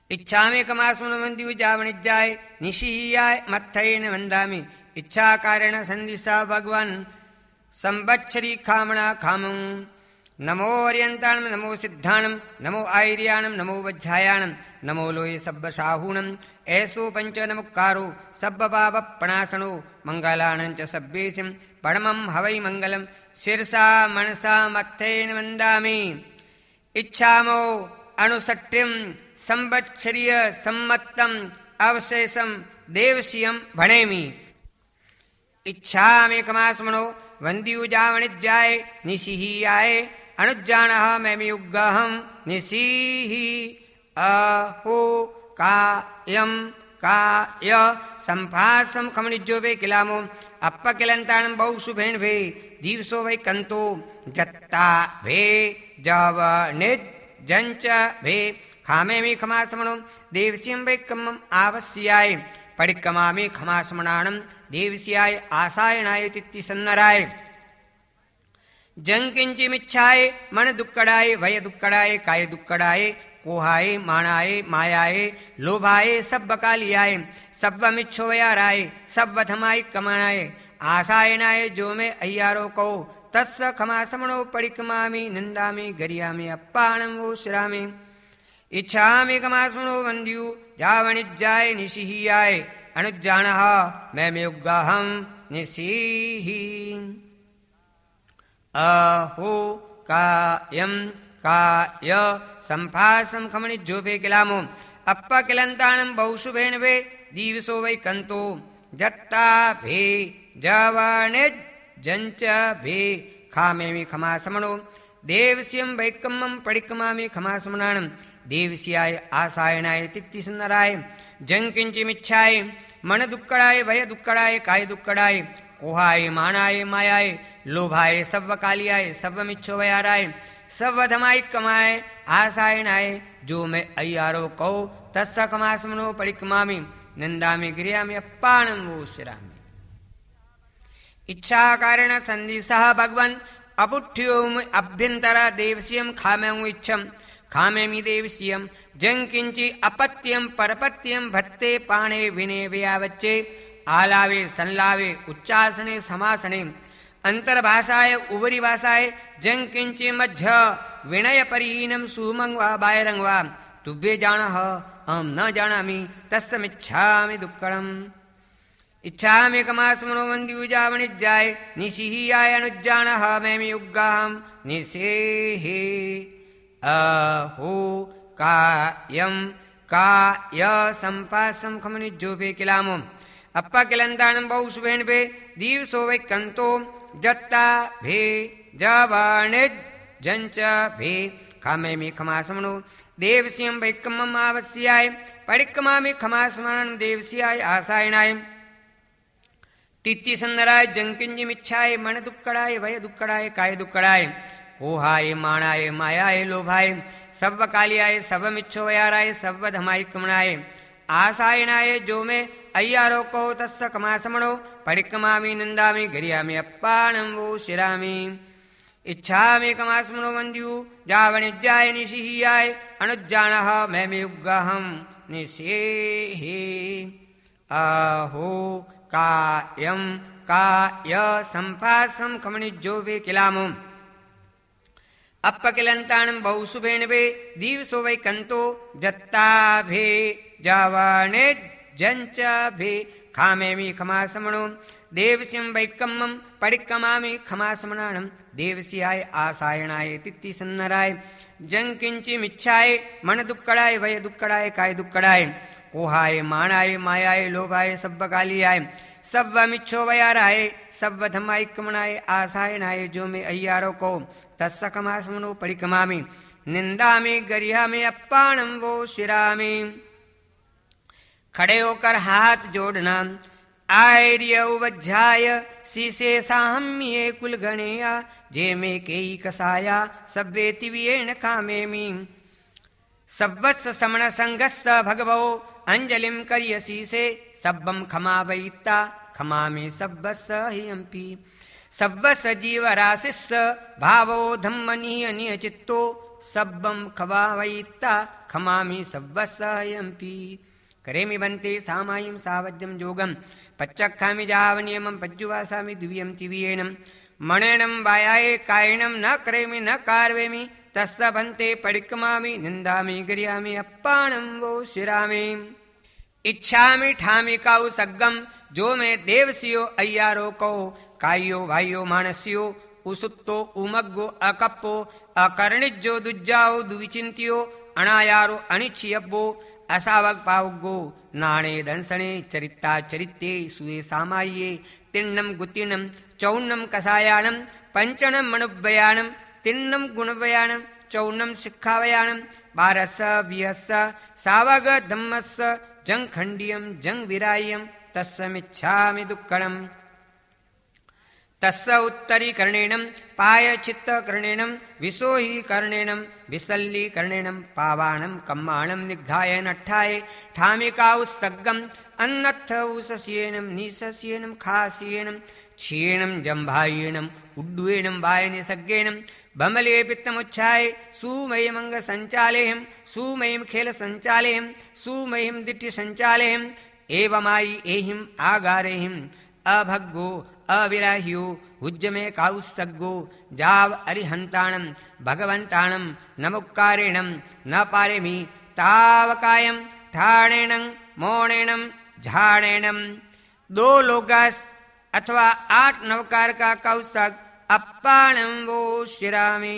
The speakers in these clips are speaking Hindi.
इच्छामि कमास्मनो वन्द्युजावणिज्याय निशीयाय मत्थयेन वन्दामि इच्छाकारेण सन्दिशा भगवान् संवत्सरी खामणा खामं नमो अर्यन्ताणं नमो सिद्धाणं नमो आयर्याणं नमो वज्झायाणं नमो लोये सब्बसाहूणं ऐसो पंच नमुक्कारो सब्बपापपणासनो मंगलानं च सब्बेसिं परमं हवै मंगलं शिरसा मनसा मत्थेन वन्दामि इच्छामो अनुसट्टिं संवत्सरीय सम्मत्तम् अवशेषं देवस्यं भणेमि इच्छामि कमास्मनो वन्द्युजावणिज्याय निशिह्याय अनुज्जानः मैमयुग्गहं निशिः अहो कायं काय संभासं खमनिज्योभे किलामो अप्पकिलन्ताणं बहुशुभेन भे दिवसो वै कंतो जत्ता भे जवनिज जंच भे खामेमि खमासमनो देवस्यं वै कम्मम् आवस्याय परिक्रमामि खमासमनाणं देवस्याय आसायणाय तित्तिसन्नराय जंकिंचिमिच्छाय मन दुक्कड़ाय भय दुक्कड़ाय काय दुक्कड़ाय कोहाय माणाय मायाय लोभाय सब बकालियाय सब मिच्छोयाराय सब वधमाय कमानाय आसायनाय जो में अय्यारो को तस्स खमासमणो परिक्रमामि निंदामि गरियामि अप्पाणं वो श्रामि इच्छामि खमासमणो वन्द्यु जावणिज्याय निशिह्याय अनुज्जानः मैमयुग्गहं निशिः अहो कायं काय संभासं खमनिज्योभे किलामो अप्पकिलन्ताणं बहुशुभेन भे दिवसो वै कंतो जत्ता भे जवनिज जंच भे खामेमि खमासमनो देवस्यं वैकम्मं परिक्रमामि खमासमनाणं देवस्याय आसायणाय तित्तिसन्नराय जंकिंचिमिच्छाय मन दुक्कड़ाय भय दुक्कड़ाय काय दुक्कड़ाय कोहाय माणाय मायाय लोभाय सव्वकालियाय सव्वमिच्छोवयाराय सव्वधमाय कमाय आसायणाय जो मैं अय्यारो कहो तस्स खमासमनो परिक्रमामि निंदामि गिर्यामि अप्पाणं वो श्रामि इच्छाकारेण सन्दिशः भगवन् अपुठ्योम अभ्यंतर देवस्यं खामेमु इच्छं खामेमि देवस्यं जंकिंचि अपत्यं परपत्यं भत्ते पाणे विने व्यावच्चे आलावे संलावे उच्चासने समासने अंतर्भाषाय उवरी भाषाय जंकिंचि मध्य विनय परिहीनं सुमंग वा बायरंग वा तुभ्ये जानः अहं न जानामि तस्मिच्छामि दुक्कड़म् इच्छामि कमास्मनो वन्द्युजावणिज्याय निशिह्याय अनुज्जानः मैमयुग्गहं निशेः अहो कायं काय संपासं खमनिज्योभे किलामो अप्पकिलन्ताणं बहुशुभेन भे दिवसो वै कंतो जत्ता भे जवनिज जंच भे खामेमि खमासमनो देवस्यं वैकम्मम् आवस्याय परिक्रमामि खमासमनं देवस्याय आसायणाय तित्तिसन्नराय जंकिंचिमिच्छाय मन दुक्कड़ाय भय दुक्कड़ाय काय दुक्कड़ाय कोहाय माणाय मायाय लोभाय सव्वकालियाय सव्वमिच्छोवयाराय सव्वधमाय कमणाय आसायणाय जो में अय्यारो को तस्स खमासमणो परिक्रमामि निंदामि गरियामि अप्पाणं वो शिरामि इच्छामि कमास्मनो वन्द्यु जावणिज्याय निशिह्याय अनुज्जानः मैमयुग्गहं निशेः अहो कायं काय संभासं खमनिज्योभे किलामो अप्पकिलन्ताणं बहुशुभेन भे दिवसो वै कंतो जत्ता भे जवनिज जंच भे खामेमि खमासमनो देवस्यं वैकम्मं परिक्रमामि खमासमनाणं देवस्याय आसायणाय तित्तिसन्नराय जंकिंचिमिच्छाय मन दुक्कड़ाय भय दुक्कड़ाय काय दुक्कड़ाय कोहाय माणाय मायाय लोभाय सब्बकालियाय सव्वमिच्छोवयाराय सव्वधमाय कमणाय आसायणाय जो में अय्यारो को तस्स खमासमनो परिक्रमामि निंदामि गरियामि अप्पाणं वो शिरामि खड़े होकर हाथ जोड़ना आर्य वज्झाय शीशे साहम्ये कुल गणेया जे में केई कसाया सब्वेति वियेन खामेमि सब्वत्स समण संगस्स भगवो अंजलिं करियसीसे सब्बं खमावयिता खमामि सब्बस्स हियंपि सब्बस्स जीवराशिस्स भावो धम्मनीय नियचित्तो सब्बं खवावयित्ता खमामि सव्वसयम्पि करेमि बन्ते सामायिं सावज्यं योगं पच्चक्खामि जावनियमं पज्जुवासामि दिव्यं तिवियेनं मणेनं वायाये कायिनं न करेमि न कार्वेमि तस्स बन्ते परिक्रमामि निन्दामि गिर्यामि अप्पाणं वो शिरामि इच्छामि ठामि काउ सग्गम जो में देवसियो अय्यारो को कायो वायो मानसियो उसुत्तो उमग्गो अकप्पो अकर्णिज्जो दुज्जाओ दुविचिंतियो अनायारो अनिच्छियब्बो असावग पावगो नाणे दंसणे चरिता चरित्ये सुये सामाये तिन्नम गुतिनम चौन्नम कसायाणम पंचणम मनुव्ययाणम तिन्नम गुणव्ययाणम चौन्नम शिक्षावयाणम बारस विहस सावग धम्मस जंग खंडियम जंग विरायम तस्समिच्छामि दुक्कणम तस्स उत्तरीकरणेनं पायचित्तकरणेनं विसोहीकरणेनं विसल्लीकरणेनं पावाणं कम्माणं निघ्घाय नट्ठाय ठामिकाउस्सग्गम् अन्नत्थ उसस्येनं निसस्येनं खास्येनं क्षीणं जम्भायेनं उड्डुयेनं वायनिसग्गेनं बमले पित्तमुच्छाय सुमयमङ्गसञ्चालेहं सुमयं खेलसञ्चालेहं सुमयं दिट्टिसञ्चालेहम् एवमायि एहिं आगारेहिं अभग्गो अविराह्यो उज्जमे काउस्सग्गो जाव अरिहंताणं भगवंताणं नमुक्कारेणं न पारेमि तावकायं ठाणेनं मोणेनं झाणेनं दो लोगास अथवा 8 नवकार का कौसग अप्पाणं वो शिरामि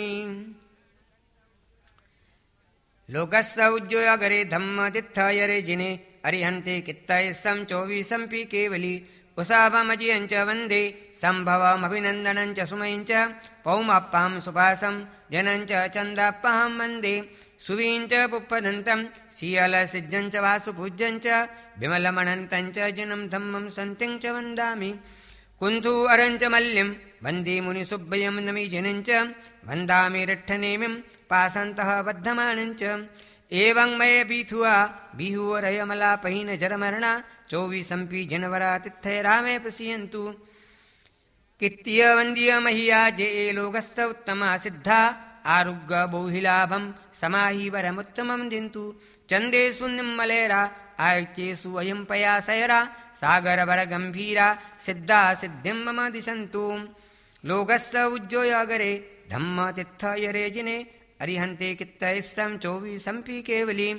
लोकस्य उज्जोयगरे धम्म तित्थयरे जिने अरिहन्ते कित्तय सं 24 केवली उसाभमजियञ्च वन्दे सम्भवमभिनन्दनञ्च सुमयञ्च पौमप्पां सुभासं जनञ्च चन्दप्पहं वन्दे सुवीञ्च पुप्पदन्तं शीयलसिज्जञ्च वासुपूज्यञ्च विमलमनन्तञ्च जिनं धम्मं सन्तिञ्च वन्दामि कुन्थु अरञ्च मल्यं वन्दे मुनिसुब्बयं नमीजिनञ्च वन्दामि रिट्ठनेमिं पासन्तः बद्धमानञ्च एवं मये बीथुआ बिहुवरयमला पहिन जरमरणा 24 जनवरा तिथय रामे पश्यन्तु कित्य वन्द्य मह्या जे लोकस्य उत्तमा सिद्धा आरुग्य बहुलाभं समाहि वरमुत्तमं दिन्तु चन्देषु निम्मलेरा आयच्चेषु अयं पयासयरा सागरवर गम्भीरा सिद्धा सिद्धिं मम दिशन्तु लोकस्य उज्जोयगरे धम्म तिथयरे जिने अरिहन्ते कित्तयस्सं 24 केवली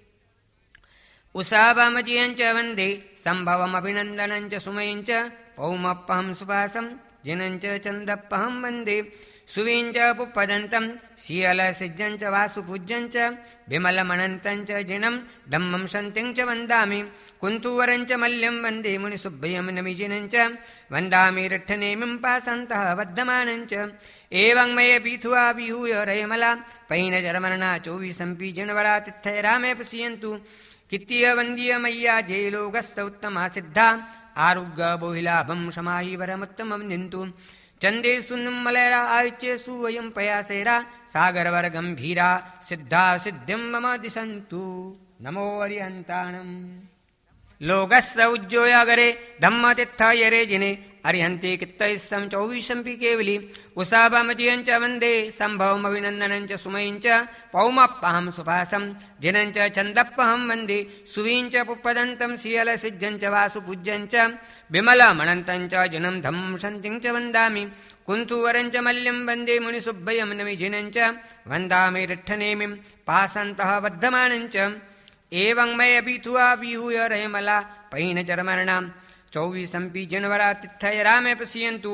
उसाभमजियञ्च वन्दे सम्भवमभिनन्दनञ्च सुमयञ्च पौमप्पहं सुभासं जिनञ्च चन्दप्पहं वन्दे सुवीञ्च पुप्पदन्तं शीयलसिज्जञ्च वासुपूज्यञ्च विमलमनन्तञ्च जिनं धम्मं सन्तिञ्च वन्दामि कुन्तुवरञ्च मल्यं वन्दे मुनिसुब्बयं नमीजिनञ्च वन्दामि रिट्ठनेमिं पासन्तः बद्धमानञ्च एवं मये पीथुआ बिहूय रयमला पैनजरमरणा 24 जनवरा तिथय रामे पश्यन्तु कित्य वन्द्य मय्या जे लोकस्य उत्तमा सिद्धा आरुग्य बहुलाभं समाहि वरमुत्तमं निन्तु चन्देषु निम्मलेरा आयच्चेषु वयं पयासेरा सागरवर गम्भीरा सिद्धा सिद्धिं मम दिशन्तु नमो अरिहन्ताणम् लोकस्य उज्जोयगरे धम्मतिथयरे जिने अरिहन्ते कित्तयस्सं 24 केवली उसाभमजियञ्च वन्दे सम्भवमभिनन्दनञ्च सुमयञ्च पौमप्पहं सुभासं जिनञ्च चन्दप्पहं वन्दे सुवीञ्च पुप्पदन्तं शीयलसिज्जञ्च वासुपूज्यञ्च विमलमनन्तञ्च जिनं धम्मं सन्तिञ्च वन्दामि कुन्तुवरञ्च मल्यं वन्दे मुनिसुब्बयं नमीजिनञ्च वन्दामि रिट्ठनेमिं पासन्तः बद्धमानञ्च एवं मये बीथुआ बिहूय रयमला पैनजरमरणा 24 जनवरा तिथय रामे पश्यन्तु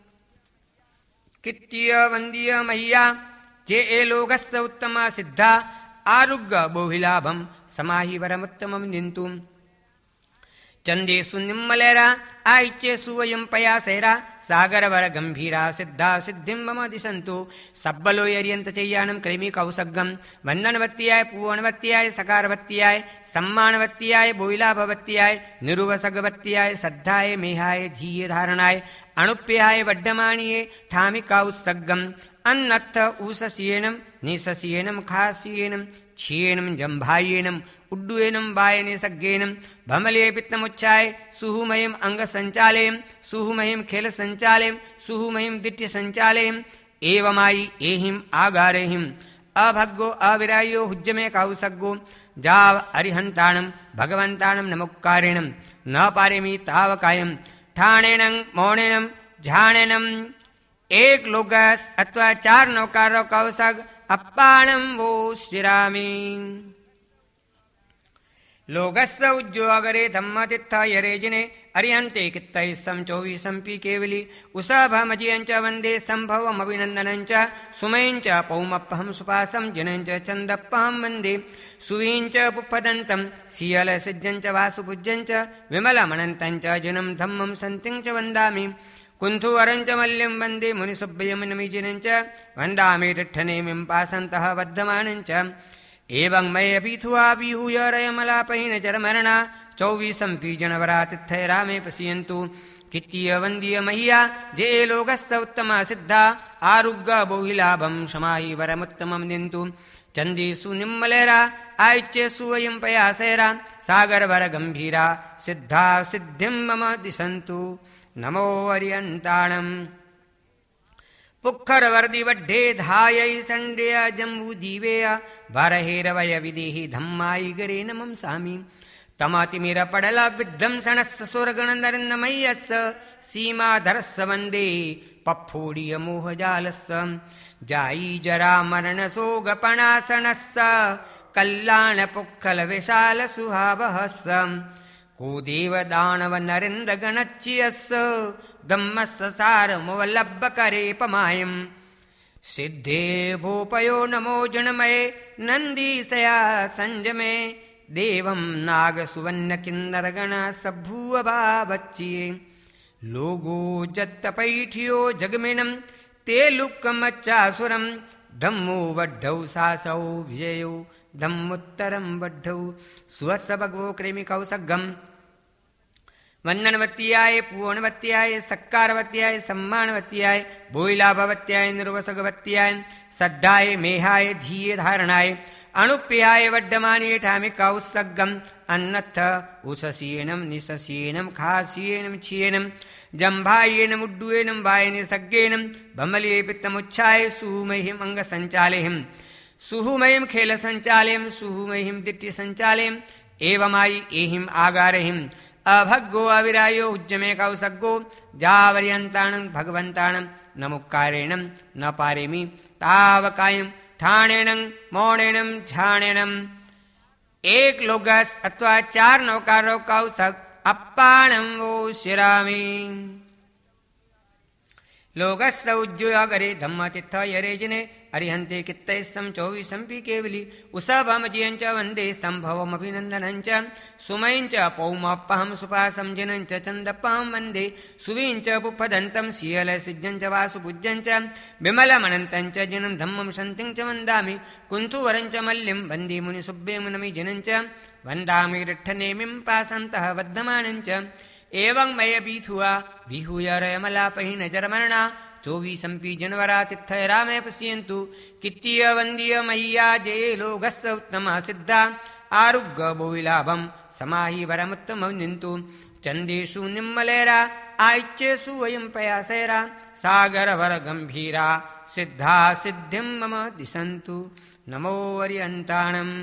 कित्य वन्द्य मह्या जे लोकस्य उत्तमा सिद्धा आरुग्य बहुलाभं समाहि वरमुत्तमं निन्तु चन्देषु निम्मलेरा आयच्चेषु वयं पयासेरा सागरवर गम्भीरा सिद्धा सिद्धिं मम दिशन्तु सब्बलो यरियन्त चय्यानं क्रेमी कौसग्गं वन्दनवत्याय पूवनवत्याय सकारवत्याय सम्मानवत्याय बोइलाभवत्याय निरुवसगवत्याय सद्धाय मेहाय धीय धारणाय अणुप्याय वड्डमाणिये ठामिकाउसग्गम् अन्नत्थ ऊसस्येनं निसस्येनं खास्येनं क्षीणं जम्भायेनं उड्डुयेनं वायनिसग्गेनं भमले पित्तमुच्छाय सुहुमयं अंगसञ्चालयं सुहुमयं खेलसञ्चालयं सुहुमयं दिट्टिसञ्चालयं एवमायि एहिं आगारेहिं अभग्गो अविरायो हुज्जमे कौसग्गो जाव अरिहंताणं भगवंताणं नमुक्कारेणं न पारेमी तावकायं ठाणेनं मौणेनं झाणेनं एक लोगस अथवा 4 नौकारो कौसग अप्पाणं वो शिरामी लोगस्स उज्जो अगरे धम्मतित्थ यरेजिने अरिहंते कित्तै सम 24 केवली उसभमजियंच वंदे संभवम अभिनंदनंच सुमयंच पौमप्पहं सुपासं जनंच चंदप्पहं वंदे सुवींच पुप्पदंतं सियल सिज्जंच वासुभुज्जंच विमलमनंतंच जिनं धम्मं संतिंच वंदामि कुंथु अरंच मल्यं वंदे मुनिसुब्बयमनमिजिनंच वंदामि रिठ्ठनेमिं पासन्तः वद्धमानंच एवं मय अभिथुआ विहूय रयमलापहिन जरमरणा 24 पीजनवरातिथ्य रामे पश्यन्तु कित्तीय वंदीय मह्या जे लोकस्य उत्तमा सिद्धा आरुग्य बहुलाभं समाहि वरमुत्तमं दिन्तु चंदीसु निम्मलेरा आयच्यसु वयं पयासेरा सागरवर गंभीरा सिद्धा सिद्धिं मम दिशन्तु नमो अरियन्ताणम् पुखर वर्दि वड्ढे धायै संडेय जम्बू दीवेय भरहेरवय विदेहि धम्माई गरे नमं सामी तमातिमिर पडल विध्वंसनस्स सुरगण नरेन्द्रमय्यस्स सीमाधरस्स वन्दे पप्फोडिय मोहजालस्स जाई जरा मरण सोगपणासनस्स कल्याण पुक्खल विशाल सुहावहस्स को देव दानव नरेन्द्र गणच्यस्स धम्मस्स सारमुवलब्ध करे पमायं सिद्धे भूपयो नमो जनमये नन्दीसया संजमे देवं नाग सुवर्ण किन्नर गण सभुव भावच्ये लोगो जत्तपैठियो जगमिनं ते लुक्कमच्चासुरं धम्मो वड्ढौ सासौ विजयो धम्मुत्तरं वड्ढौ सुवत्स भगवो क्रेमिकौ सग्गम् वंदनवत्याय पूर्णवत्याय सक्कारवत्याय सम्मानवत्याय भोइलाभवत्याय निर्वसगवत्याय सद्धाय मेहाय धीये धारणाय अणुप्याय वड्डमाने ठामिकौ सग्गम् अन्नत्थ उससीयनं निससीयनं खासीयनं छियनं जम्भायेनं उड्डुयेनं वायने सग्गेनं भमलिये पित्तमुच्छाय सुमहिं अंगसञ्चालेहिं सुहुमहिं खेलसञ्चालें सुहुमहिं दिट्टिसञ्चालें एवमायि एहिं आगारहिं अभग्गो अविरायो उज्जमे कौसग्गो जावर्यन्ताणं भगवन्ताणं नमुक्कारेणं न पारेमि तावकायं ठाणेनं मौणेनं झाणेनं एक लोगस अथवा 4 नौकारो कौसग अप्पाणं वो शिरामि लोगस्स उज्जो अगरे धम्मतित्थ यरेजिने अरिहन्ते कित्तै सम 24 केवली उसभमजियंच वन्दे संभवमभिनन्दनञ्च सुमयञ्च पौमप्पहं सुपासं जिनञ्च चन्दप्पहं वन्दे सुवीञ्च पुप्पदन्तं सियल सिज्जञ्च वासुभुज्जञ्च विमलमनन्तञ्च जिनं धम्मं शन्तिञ्च वन्दामि कुन्थुवरञ्च मल्यं वन्दे मुनिसुब्बेमुनमि जिनञ्च वन्दामि रिठ्ठनेमिं पासन्तः वद्धमानञ्च एवं मय पीथुआ विहूय रयमलापहिन जरमरणा 24 पीजनवरातिथ्य रामे पश्यन्तु कित्तीय वन्दीय मह्या जे लोकस्य उत्तमा सिद्धा आरुग्य बहुलाभं समाहि वरमुत्तमं दिन्तु चन्देषु निम्मलेरा आयच्येषु वयं पयासेरा सागरवर गंभीरा सिद्धा सिद्धिं मम दिशन्तु नमो अरियन्ताणम्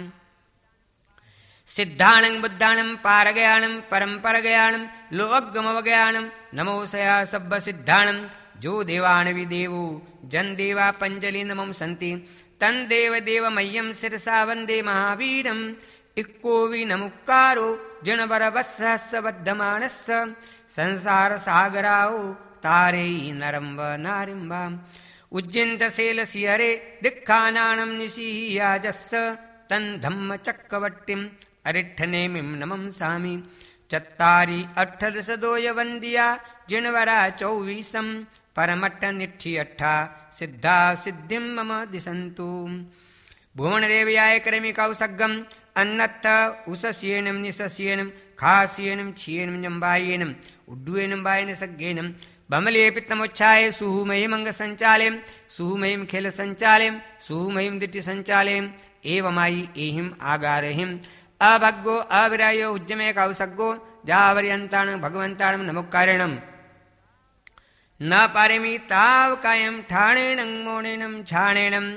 सिद्धाणं बुद्धाणं पारगयाणं परम्परगयाणं लोकगमवगयाणं नमो सया सब्ब सिद्धाणं जो देवान विदेवो जन देवा पंजलि नमं सन्ति तन देव देव मह्यं शिरसा वन्दे महावीरम् इक्को विनमुक्कारो जिणवरवस्सहस्स बद्धमानस्स संसार सागराओ तारे नरं व नारिं वा उज्जिन्तशैलशिहरे दिक्खानानं निशीयाजस्स तन् धम्मचक्रवर्तिम् अरिठ्ठनेमिं नमं सामि चत्तारि अष्टदशदोय वन्द्या जिणवरा 24 परमट्ठ निठ्ठि अट्ठा सिद्धा सिद्धिं मम दिशन्तु भुवनदेव्याय करेमि कौसग्गम् अन्नत्थ उसस्येनं निसस्येनं खास्येनं छियेनं जम्बायेनं उड्डुयेनं वायेन सग्गेनं भमले पित्तमुच्छाय सुहुमहिं अंगसञ्चालें सुहुमहिं खेलसञ्चालें सुहुमहिं दिट्टिसञ्चालें एवमायि एहिं आगारहिं अभग्गो अविरायो उज्जमे कौसग्गो जावर्यन्ताणं भगवन्ताणं नमुक्कारेणं न पारेमि तावकायं ठाणेनं मौणेनं झाणेनं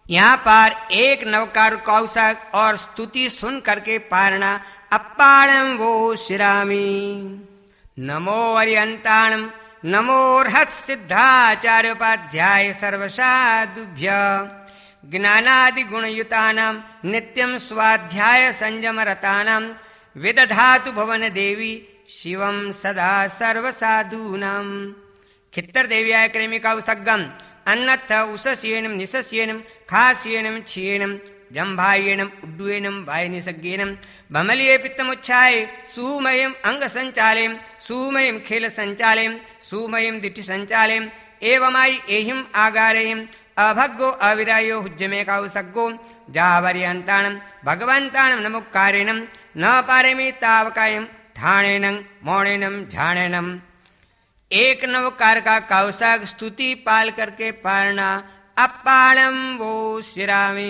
यहाँ पर एक नवकार कौशक और स्तुति सुन करके पारणा अपाणम वो शिरामी। नमो अरियंताणम नमो रहत सिद्धाचार्योपाध्याय सर्वसाधुभ्य ज्ञानादि गुणयुतानां नित्यं स्वाध्याय संयमरतानां विदधातु भवन देवी शिवं सदा सर्वसाधूनां। खित्तर देव्याय क्रेमिका उसगम अन्नथ उसस्येनम निसस्येनम खास्येनम छियेनम जम्भायेनम उड्डुयेनम वायनिसज्ञेनम भमलिये पित्तमुच्छाय सुमयम अंग संचालेम सुमयम खेल संचालेम सुमयम दिट्ठि संचालेम एवमाई एहिम आगारेयम अभग्गो अविरायो हुज्जमे काउसग्गो जावर्यंताणम भगवंताणम नमुक्कारेणम न पारेमि तावकायम ठाणेनं मौणेनं झाणेनं। एक नवकार का कौशक स्तुति पाल करके पारणा अपाणम वो शिरामी।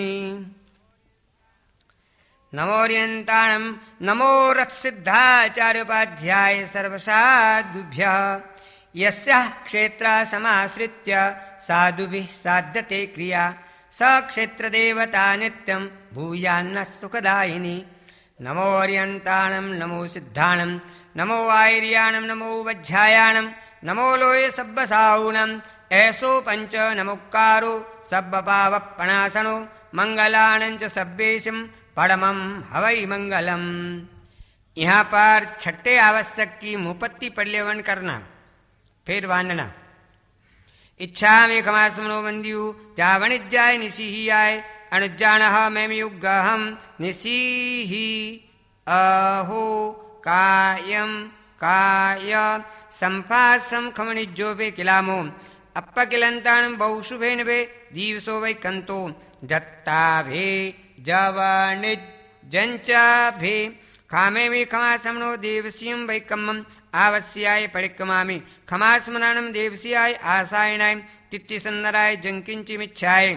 नमोरियंताणम नमो रत्सिद्धाचार्योपाध्याय सर्वसाधुभ्यः यस्याः क्षेत्रा समाश्रित्य साधुभिः साध्यते क्रिया स क्षेत्रदेवता नित्यं भूयान्न सुखदायिनी। नमोरियंताणम नमो सिद्धाणम नमो आयर्याणम नमो वज्झायाणम नमो लोये सब्बसाऊणम ऐसो पंच नमुक्कारो सब्बपावपणासनो मंगलानंच सब्बेशम पड़मम हवई मंगलम। यहाँ पर छठे आवश्यक की मुपत्ति पर्यवन करना, फिर वांदना। इच्छा में खमासमनो बंदियु जावणिज्याय निशीही आय अनुज्जानः मैमयुगहम निशीही अहो कायम काय संपासम खमनिज्जोपे किलामो अप्पकिलंताणं बहुशुभेन वे दीवसो वै कंतो जत्ता भे जवनिज जंचाभे खामे में खमासमनो देवस्यं वैकम्मं आवस्याय परिक्रमामि खमासमनानं देवस्याय आसायनाय तित्तिसन्नराय जंकिंचिमिच्छाय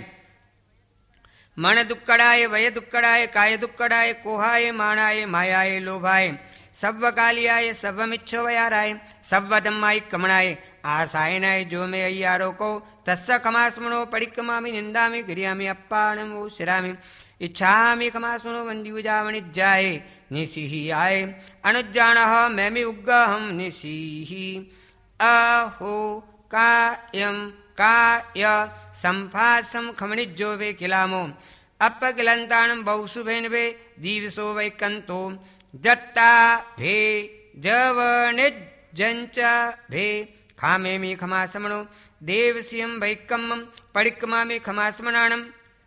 मन दुक्कड़ाय वय दुक्कड़ाय काय दुक्कड़ाय कोहाय माणाय मायाय लोभाय सव्वकालियाय सव्वमिच्छो वयाराय सव्वदम्माय कमणाय आसायनाय जो में अय्यारो को तस्स खमासमनो परिक्रमामि निंदामि गिरियामि अप्पाणं वो शिरामि। इच्छामि खमासमनो वंद्युजावणिज्याय निशिही आय अनुज्जानः मैमि उग्गहं निशिही अहो कायं काय संफासं खमनिज्जो वे किलामो अप्पकिलंताणं बहुशुभेन वे दीवसो वै कंतो जत्ता भे जवनिज जंचा भे खामेमि खमासमनो देवस्यं वैकम्मं परिक्रमामि खमासमनाणं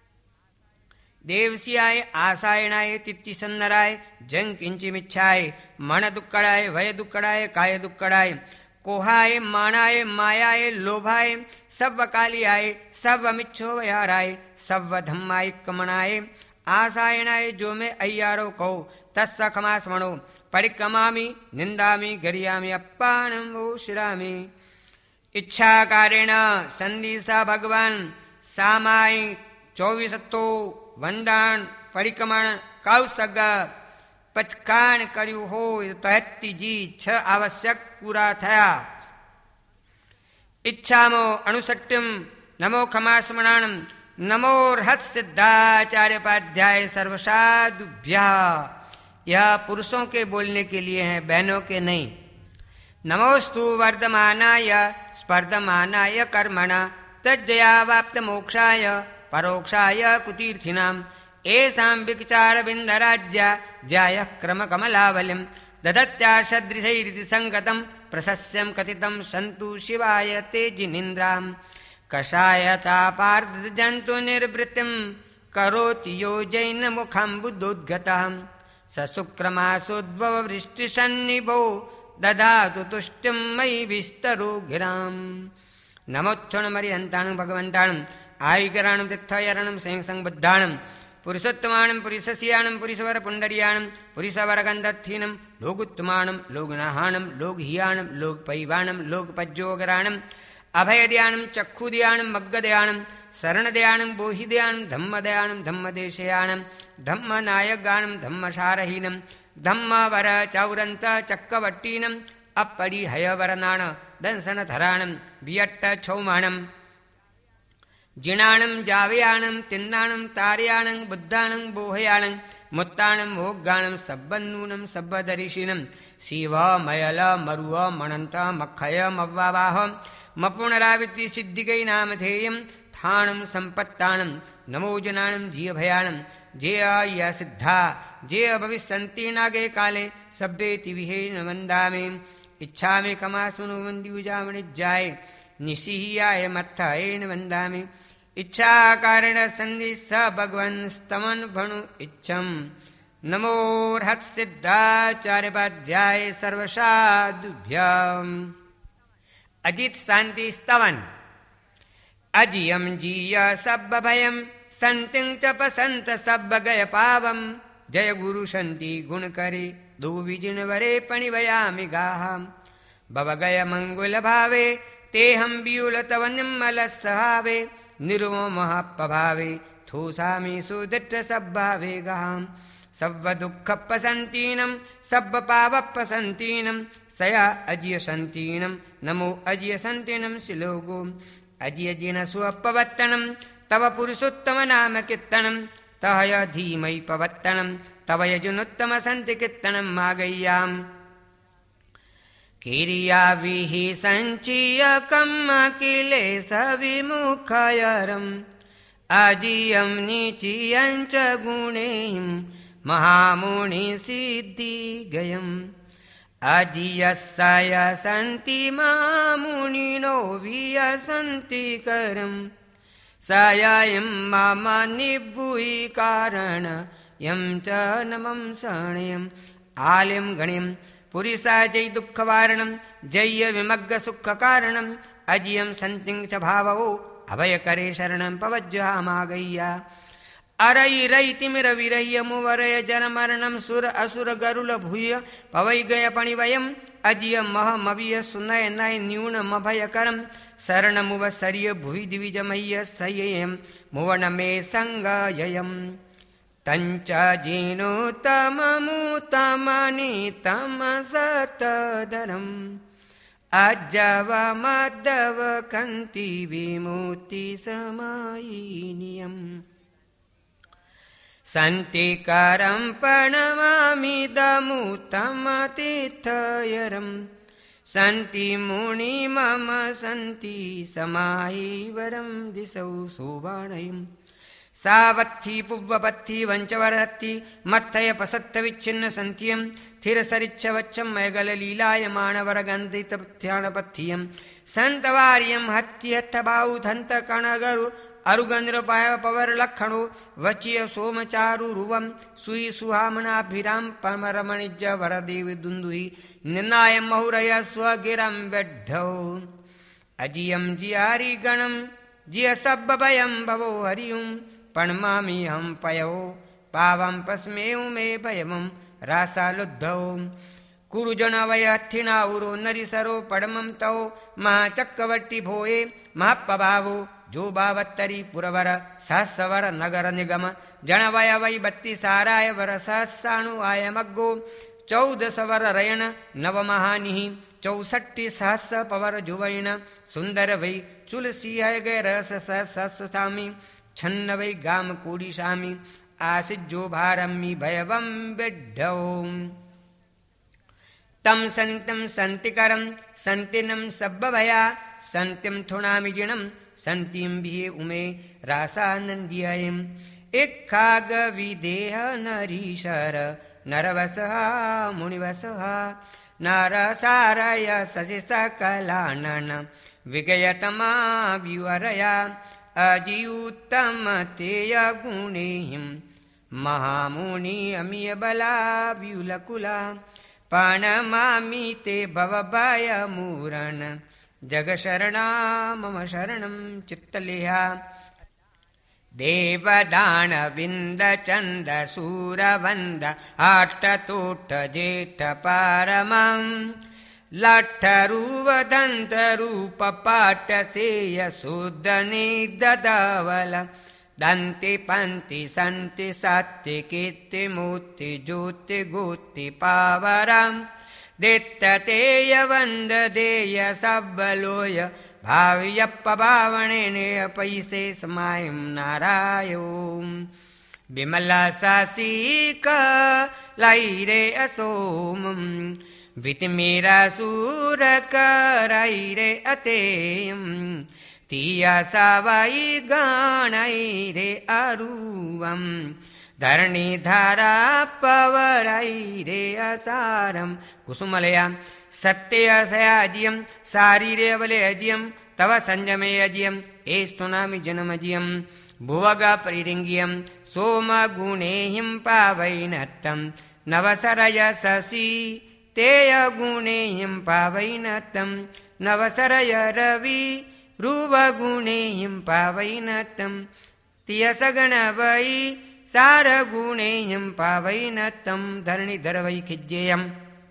देवस्याय आसायणाय तित्तिसन्नराय जंकिंचिमिच्छाय मन दुक्कड़ाय वय दुक्कड़ाय काय दुक्कड़ाय कोहाय माणाय मायाय लोभाय सव्वकालियाय सव्वमिच्छो वयाराय सव्वधम्माय कमणाय आसायणाय जो में अय्यारो कहो तस्स खमासमनो परिक्रमामि निंदामि गरियामि अप्पाणं वो शिरामि। इच्छाकारेण संदिसा भगवान सामाय 24 वंदान परिक्रमण कौसग पचकान कर्यु हो 73 जी 6 आवश्यक पूरा थया। इच्छामो अणुसट्यम नमो खमासमनाणं नमो रहत सिद्धाचार्योपाध्याय सर्वसाधुभ्यः। यह पुरुषों के बोलने के लिए है, बहनों के नहीं। नमोस्तु वर्धमानाय स्पर्धमानाय कर्मणा तज्जया वाप्त मोक्षाय परोक्षाय कुतीर्थिनां एषां विचारविन्दराज्या ज्याय क्रमकमलावलिं ददत्या सदृशैरिति संगतं प्रशस्यं कथितं सन्तु शिवाय ते जिनीन्द्रां कषायता पार्थिजन्तु निर्वृत्तिं करोति यो जैनमुखाम्बुदोद्गतः सशुक्रमासोद्भव वृष्टिसन्निभो दधातु तुष्टिं मयि विस्तरो गिराम्। नमोत्थुणमरिहन्ताणं भगवन्ताणं आयिकराणं तित्थयरणं संबुद्धाणं पुरुषोत्तमाणं पुरुषस्याणं पुरुषवरपुण्डर्याणं पुरुषवरगन्धत्थीनं लोगुत्तमाणं लोगनाहाणं लोकहियाणं लोकपैवाणं लोकपज्योगराणं अभयदयाणं चक्षुदयाणं मग्गदयाणं शरणदयाणं बोहिदयाणं धम्मदयाणं धम्मदेशयाणं धम्मनायकगाणं धम्मसारहीनं धम्मवर चौरन्त चक्रवट्टीनं अपड़ी हयवरनाण दंसनधराणं वियट्ट छौमाणं जिणानं जावयानं तिन्नानं तारयानं बुद्धानं बोहयानं मुत्तानं मोग्गानं सब्बन्नूनं सब्बदर्शिनं शिव मयल मरुव मणन्त मखय मव्वावाह मपुनरावृत्ति सिद्धिकै नामधेयं ठाणं सम्पत्तानं नमो जनानं जियभयानं जेय सिद्धा जेय भविष्यन्ति नागे काले सभ्येति विहेन वन्दामि इच्छामि कमासुनु वन्द्युजामणिज्जाय निशिह्याय मत्थायेन वन्दामि इच्छा कारण संधि स भगवन् स्तमन भणु इच्छम नमोर्हत् सिद्धाचार्यपाध्याय सर्वसाधुभ्यम्। अजित शांति स्तवन। अजियम जीय सब भयम संतिं च पसंत सब गय पावम जय गुरु शांति गुण करे दो विजिन वरे पणिवयामि गाहम भव गय मंगल भावे ते हम व्यूल तव निम्मल सहावे निरुमो महापभावे थोसामि सुदिट्ठ सब्भावे गहाम सब्ब दुःख पसंतीनं सब्ब पाव पसंतीनं सया अजिय संतीनं नमो अजिय संतीनं शिलोगो अजिय जिन सुअपवत्तनं तव पुरुषोत्तम नाम कीर्तनं तहय धीमहि पवत्तनं तव यजुनोत्तम संति कीर्तनं मागय्याम् किरिया विहि संचिय कम्म किलेश विमुखयरम् अजियं निचियं च गुणेयं महामुनि सिद्धि गयम् अजियस्सय सन्ति महामुनिनो वियसन्ति करम् सयं मम निभुहि कारण यं च नमं शरणयम् आलिं गणिम् पुरिसा जय दुःख वारणं जय विमग्ग सुख कारणं अजियं संतिं च भावो अभय करे शरणं पवज्जहामागय्या अरयिरयितिमिरविरह्य मुवरय जनमरणं सुर असुर गरुल भूय पवै गय पणिवयम् अजिय महमविय सुनय नय न्यूनमभयकरं शरणमुव सर्य भुवि दिविजमय्य सययं मुवन मे संगययम् तंच जीनोतममुतमनितम सतदरम् अजवमदव कन्ति विमुक्ति समायिनियम् सन्तिकरं प्रणमामिदमुतमतीर्थयरम् सन्ति मुनि मम सन्ति समायिवरं दिशौ सुबाणयम् सावत्थी पुव्वपत्थी वंचवरहत्ती मत्थय पसत्त विच्छिन्न संत्यं थिरसरिच्छ वच्छं मैगल लीलायमान वरगन्धित पथ्याणपथ्यं संतवार्यं हत्ति हत्थ बाहु धन्त कणगरु अरुगंद्रपाय पवर लक्षणो वचिय सोमचारु रुवं सुई सुहामनाभिराम परमरमणिज वरदेवी दुन्दुहि निनाय महुरय स्वगिरं बेढौ अजियं जियारि गणं जिय सब भयं भवो हरिओं प्रणमामि हम पयो पावं पस्मेउ मे भयमं रासालुद्धौ कुरुजन वय हथिना उरो नरिसरो पडमं तौ महाचक्रवर्ती भोये महापभावो जो बावत्तरी पुरवर सहस्वर नगर निगम जनवय वै बत्ती साराय वर सहस्राणु आय मग्गो 14 वर रयन नव महानिः 64 सहस्र पवर जुवैन सुंदर वै तुलसी है गय रस सहस सामी छन्न वै गाम कोडी सामी आसिज्जो भारम्मि भयवं बेढौ तम संतं संतिकरं संतिनं सब्बभया संतिं थुणामि जिणं संतिं भिये उमे रासानन्द्ययम् इक्खाग विदेह नरीशर नरवसः मुनिवसः नरसारय शशि सकलानन विगयतमा व्युवरया अजियुत्तम तेय गुणेहिं महामुनि अमिय बला व्युलकुला प्रणमामि ते भवभय मूरण जग शरणा मम शरणं चित्तलेहा देवदान विंद चंद सूरवंद आट्टतोट्ट जेठ पारमं लट्ठरूवदंत रूप पाट सेय सुदनि ददवल दंति पंति संति सत्ति कीर्ति मूर्ति ज्योति गोति पावरं देत्ततेय वन्ददेय सब्बलोय भाव्यप्पभावणेनेय पैसे समायं नारायो विमला सासिक लैरे असोमं वितिमेरासुरकरैरे अतेयं तिया सावाई गणैरे अरुवं धरणीधारा पवरैरे असारं कुसुमलया सत्यसयाजियं शारीरे बले अजियं तव संयमे अजियं एस्तुनामि जनमजियं भुवग परिरिङ्गियं सोमगुणेहिं पावैनत्तं नवसरय शशि तेय गुणेहिं पावैनत्तं नवसरय रवि रुवगुणेहिं पावैनत्तं तियसगणवै सारगुणेहिं पावैनत्तं धरणिधर वै खिज्येयम्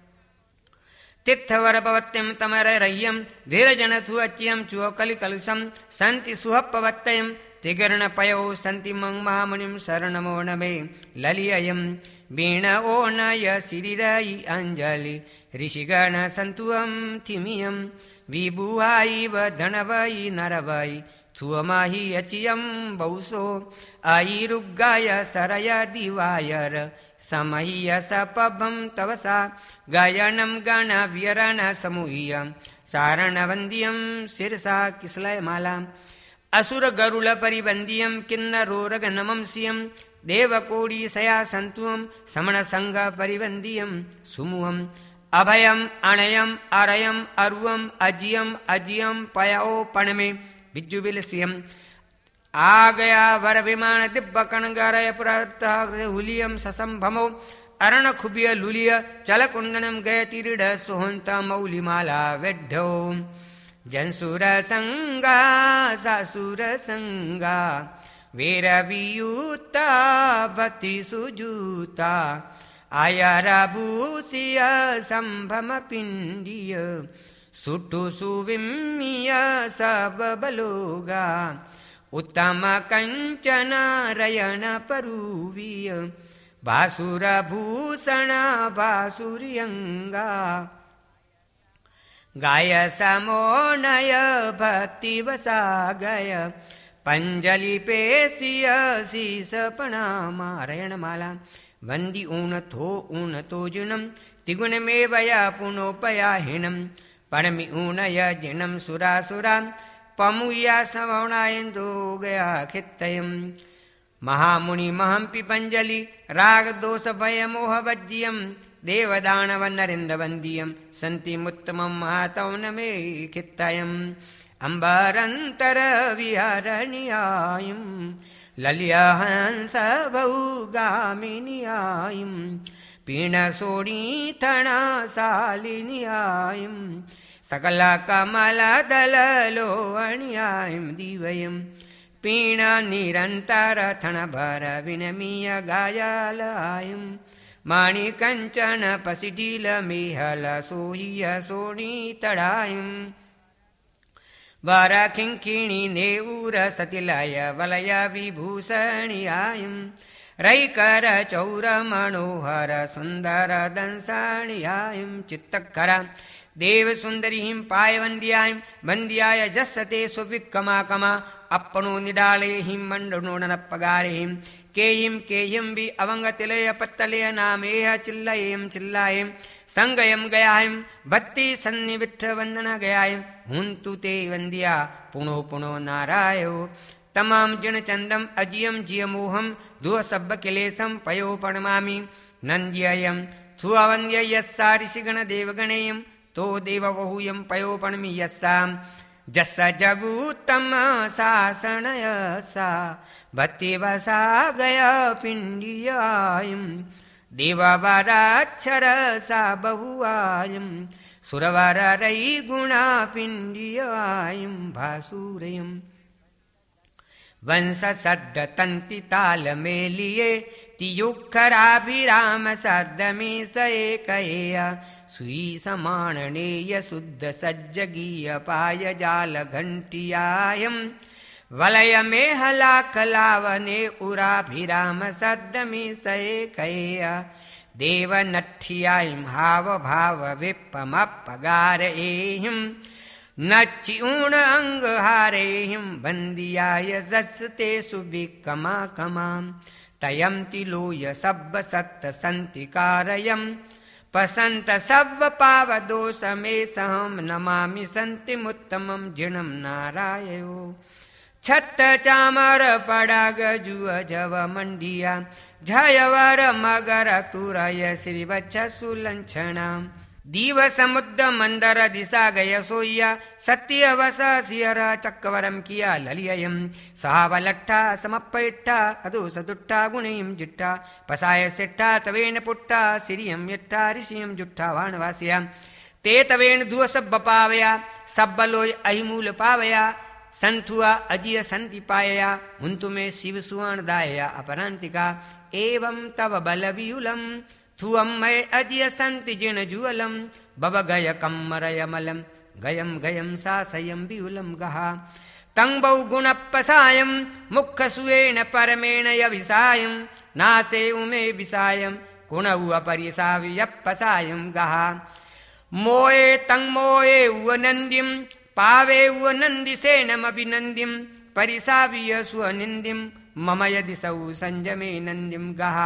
तित्थवरपवत्यं तमररह्यं धीरजनथु अच्यं चुवकलिकलुषं सन्ति सुहपवत्यं तिगर्णपयौ सन्ति मंगमामुनिं शरणमो नमे ललिययं वीण ओनय सिरिरयि अंजलि ऋषिगण सन्तुअं थिमियं विभुहाइव धनवै नरवै थुअमाहि अचियं बहुसो आयिरुग्गाय सरय दिवायर समय्य सपभं तवसा गायनं गणव्यरण समूह्य सारणवन्द्यं शिरसा किसलयमाला असुर गरुल परिबन्दियं किन्नरोरगनमं सियं देवकोडीसया सन्तुं समणसङ्ग परिबन्दियं सुमुहं अभयम् अणयम् अरयम् अरुवम् अजियम् अजियं पयो पणमे विज्जुबिलसियम् आ गया वर विमान दिब्ब कणगरय पुरहुलियं ससंभमो अरण खुबिय लुलिय चलकुंडनम गय तिरिड सोहंत मौलिमाला वेड्ढो जनसुर संगा सासुर संगा वीरवियुता भक्ति सुजूता आयराभूषिय संभम पिंडिय सुटु सुविम्य सब बलोगा उत्तम कंचन रयन परूवीय भासुर भूषण भासुरियंगा गाय समोनय भक्ति वसागय पंजलि पेशिय शीस प्रणामारयणमाला वंदी ऊनतो जुनम तिगुण में वया पुनोपयाहिणम परमि ऊनय जिनम सुरासुरा पमुया सवणायन्दो गया खित्तयं महामुनि महंपि पंजलि राग दोष भय मोह वज्यं देवदानव नरेन्द्रवन्द्यं सन्ति मुत्तमं महातौन मे खित्तयं अम्बरन्तर विहरणीयायं ललियहंस बहुगामिनीयायं पीणसोणीथणाशालिनीयायं सकल कमल दललो अणियायं दिवयं पीण निरन्तर थण भर विनमीय गायालयं माणि कंचन पसिटिल मेहल सोहिय सोणी तडायं वर खिंखिणी नेऊर सतिलय वलय विभूषणीयायं रैकर चौर मनोहर सुंदर दंसाणीयायं चित्तकरा देव सुंदरीं पायवन्द्यां वन्द्याय जस्सते सुविक्कमाकमा अपनो निडालेहिं मंडनोडनपगारेहिं केयिं वि अवंगतिलय पत्तलय नामेह चिल्लायं संगयं गयायं भक्ति सन्निविट्ठ वंदन गयायं हुन्तु ते वन्द्या पुनो नारायो तमाम जन चंदम अजियम जियमोहम दुह सब्ब किलेशं पयो पणमामि नंद्ययं थुअवन्द्य यस्सा ऋषिगण देवगणेयं तो देव बहुयं पयो पणमि यस्सा जस्स जगुत्तम शासनयसा भक्तिवसा गय पिंडियायं देववराक्षर सा बहुआयं सुरवर रई गुणा पिंडियायं भासुरयं वंश सद्द तंति ताल मेलिये तियुखराभिराम सद्द में सए कया सुई समाणनेय शुद्ध सज्जगीय पाय जाल घंटियायं वलय में हला कलावने उराभिराम सद्द में सए कया देवनठियायं हाव भाव विप्पमपगारयेहिं नच्चिऊण अंगहारेहिं बंदियाय जस्ते सुविकमा कमां तयं तिलोय सब्ब सत्त संतिकारयं पसंत सब्ब पावदोषमे सहम नमामि संतिमुत्तमं जिणं नारायणो छत्त चामर पडाग जुअ जव मंडिया झयवर मगर तुरय श्रीवच्छ सुलंछणा दीव समुद्र मंदर दिशा गय सोया सत्य वस सियर चक्रवरम किया ललियम सहावलट्ठा समप्पयट्ठा अदो सदुट्ठा गुणयम जुट्ठा पसाय सेट्ठा तवेन पुट्ठा सिरियम यट्ठा ऋषियम जुट्ठा वाणवासिया ते तवेन धुव सब्ब पावया सब्बलोय अहिमूल पावया संथुआ अजिय संति पाया हुंतु में शिव सुवर्ण दाया अपरांतिका एवं तव बल वियुलम थुअम मय अजिय संति जिन जुअलम बब गय कम्मरयमलम गयम गयम सासयम वियुलम गहा तंबौ गुणपसायम मुख सुएन परमेण यविसायम नासे उमे विसायम गुणउ अपरिसावियपसायम गहा मोए तंग मोए उनंदिम पावे नंदिसेनमभिनंदिम परिसाविय स्वनिंदिम मम यदि सौ संजमे नंदिम गहा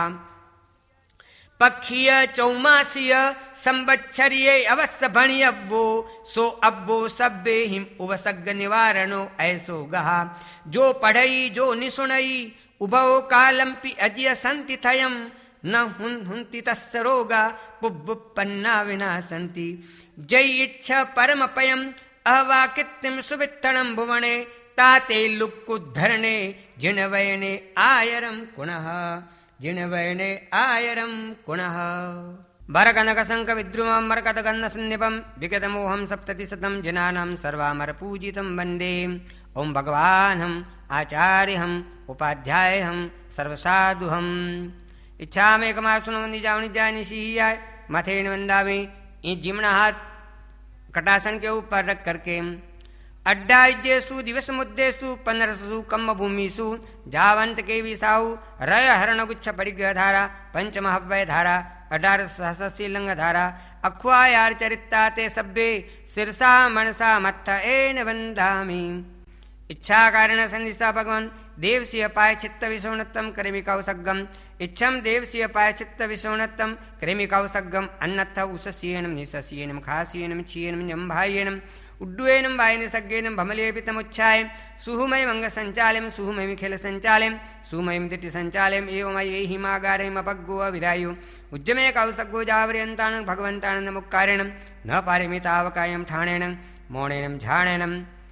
पक्षीय चौमासीय संवत्सरीय अवश्य भणि अब्बो सो अब्बो सब्बे हिम उवसग्ग निवारणो ऐसो गहा जो पढ़ई जो निसुणई उभो कालंपि अजिय संति थयम न हुंति तस्य रोगा पुब्बुपन्ना विनाशन्ति जय इच्छा परमपयम अवाकित्यं सुवित्तणं भुवने ताते लुक्कुद्धरणे जिणवयने आयरं कुणः जिणवयने आयरं कुणः भरकनकशङ्क विद्रुमं मरकतगन्नसन्निपं विगतमोहं सप्ततिशतं जनानां सर्वामरपूजितं वन्दे ओं भगवानहम् आचार्यहम् उपाध्यायहम् सर्वसाधुहम् इच्छामेकमासुनो निजावनिजाय निशियाय मथेन वन्दामि ई जिम्ना हाथ कटासन के ऊपर रख करके अड्डाइजेसु दिवस मुद्देसु पनरसु कम्म भूमिसु जावंत के विसाऊ रय हरण गुच्छ परिग्रह धारा पंचमहव्वय धारा 18 सहस्र लिंग धारा अख्वायार चरिता ते सब्बे सिरसा मनसा मत्थ एन वंदामि इच्छा कारण संदिशा भगवान देवस्य पाय चित्त विषोणत्तम कृमिकौसग्गम इच्छम देवस्य पाय चित्त विषोणत्तम कृमिकौसग्गम अन्नत्थ उसस्येनम निसस्येनम खास्येनम चीयेनम जंभायेनम उड्डुएनम वायने सग्गेनम भमलेपितमुच्छाय सुहुमय मंग संचालम सुहुमय खेल संचालम सुहुमय दिट्टि संचालम एवमय हिमागारम अपग्गो विरायु उज्जमे कौसग्गो जावरयन्तान भगवन्तान मुक्कारेणम न पारिमितावकायम ठाणेन मोणेनम झाणेनम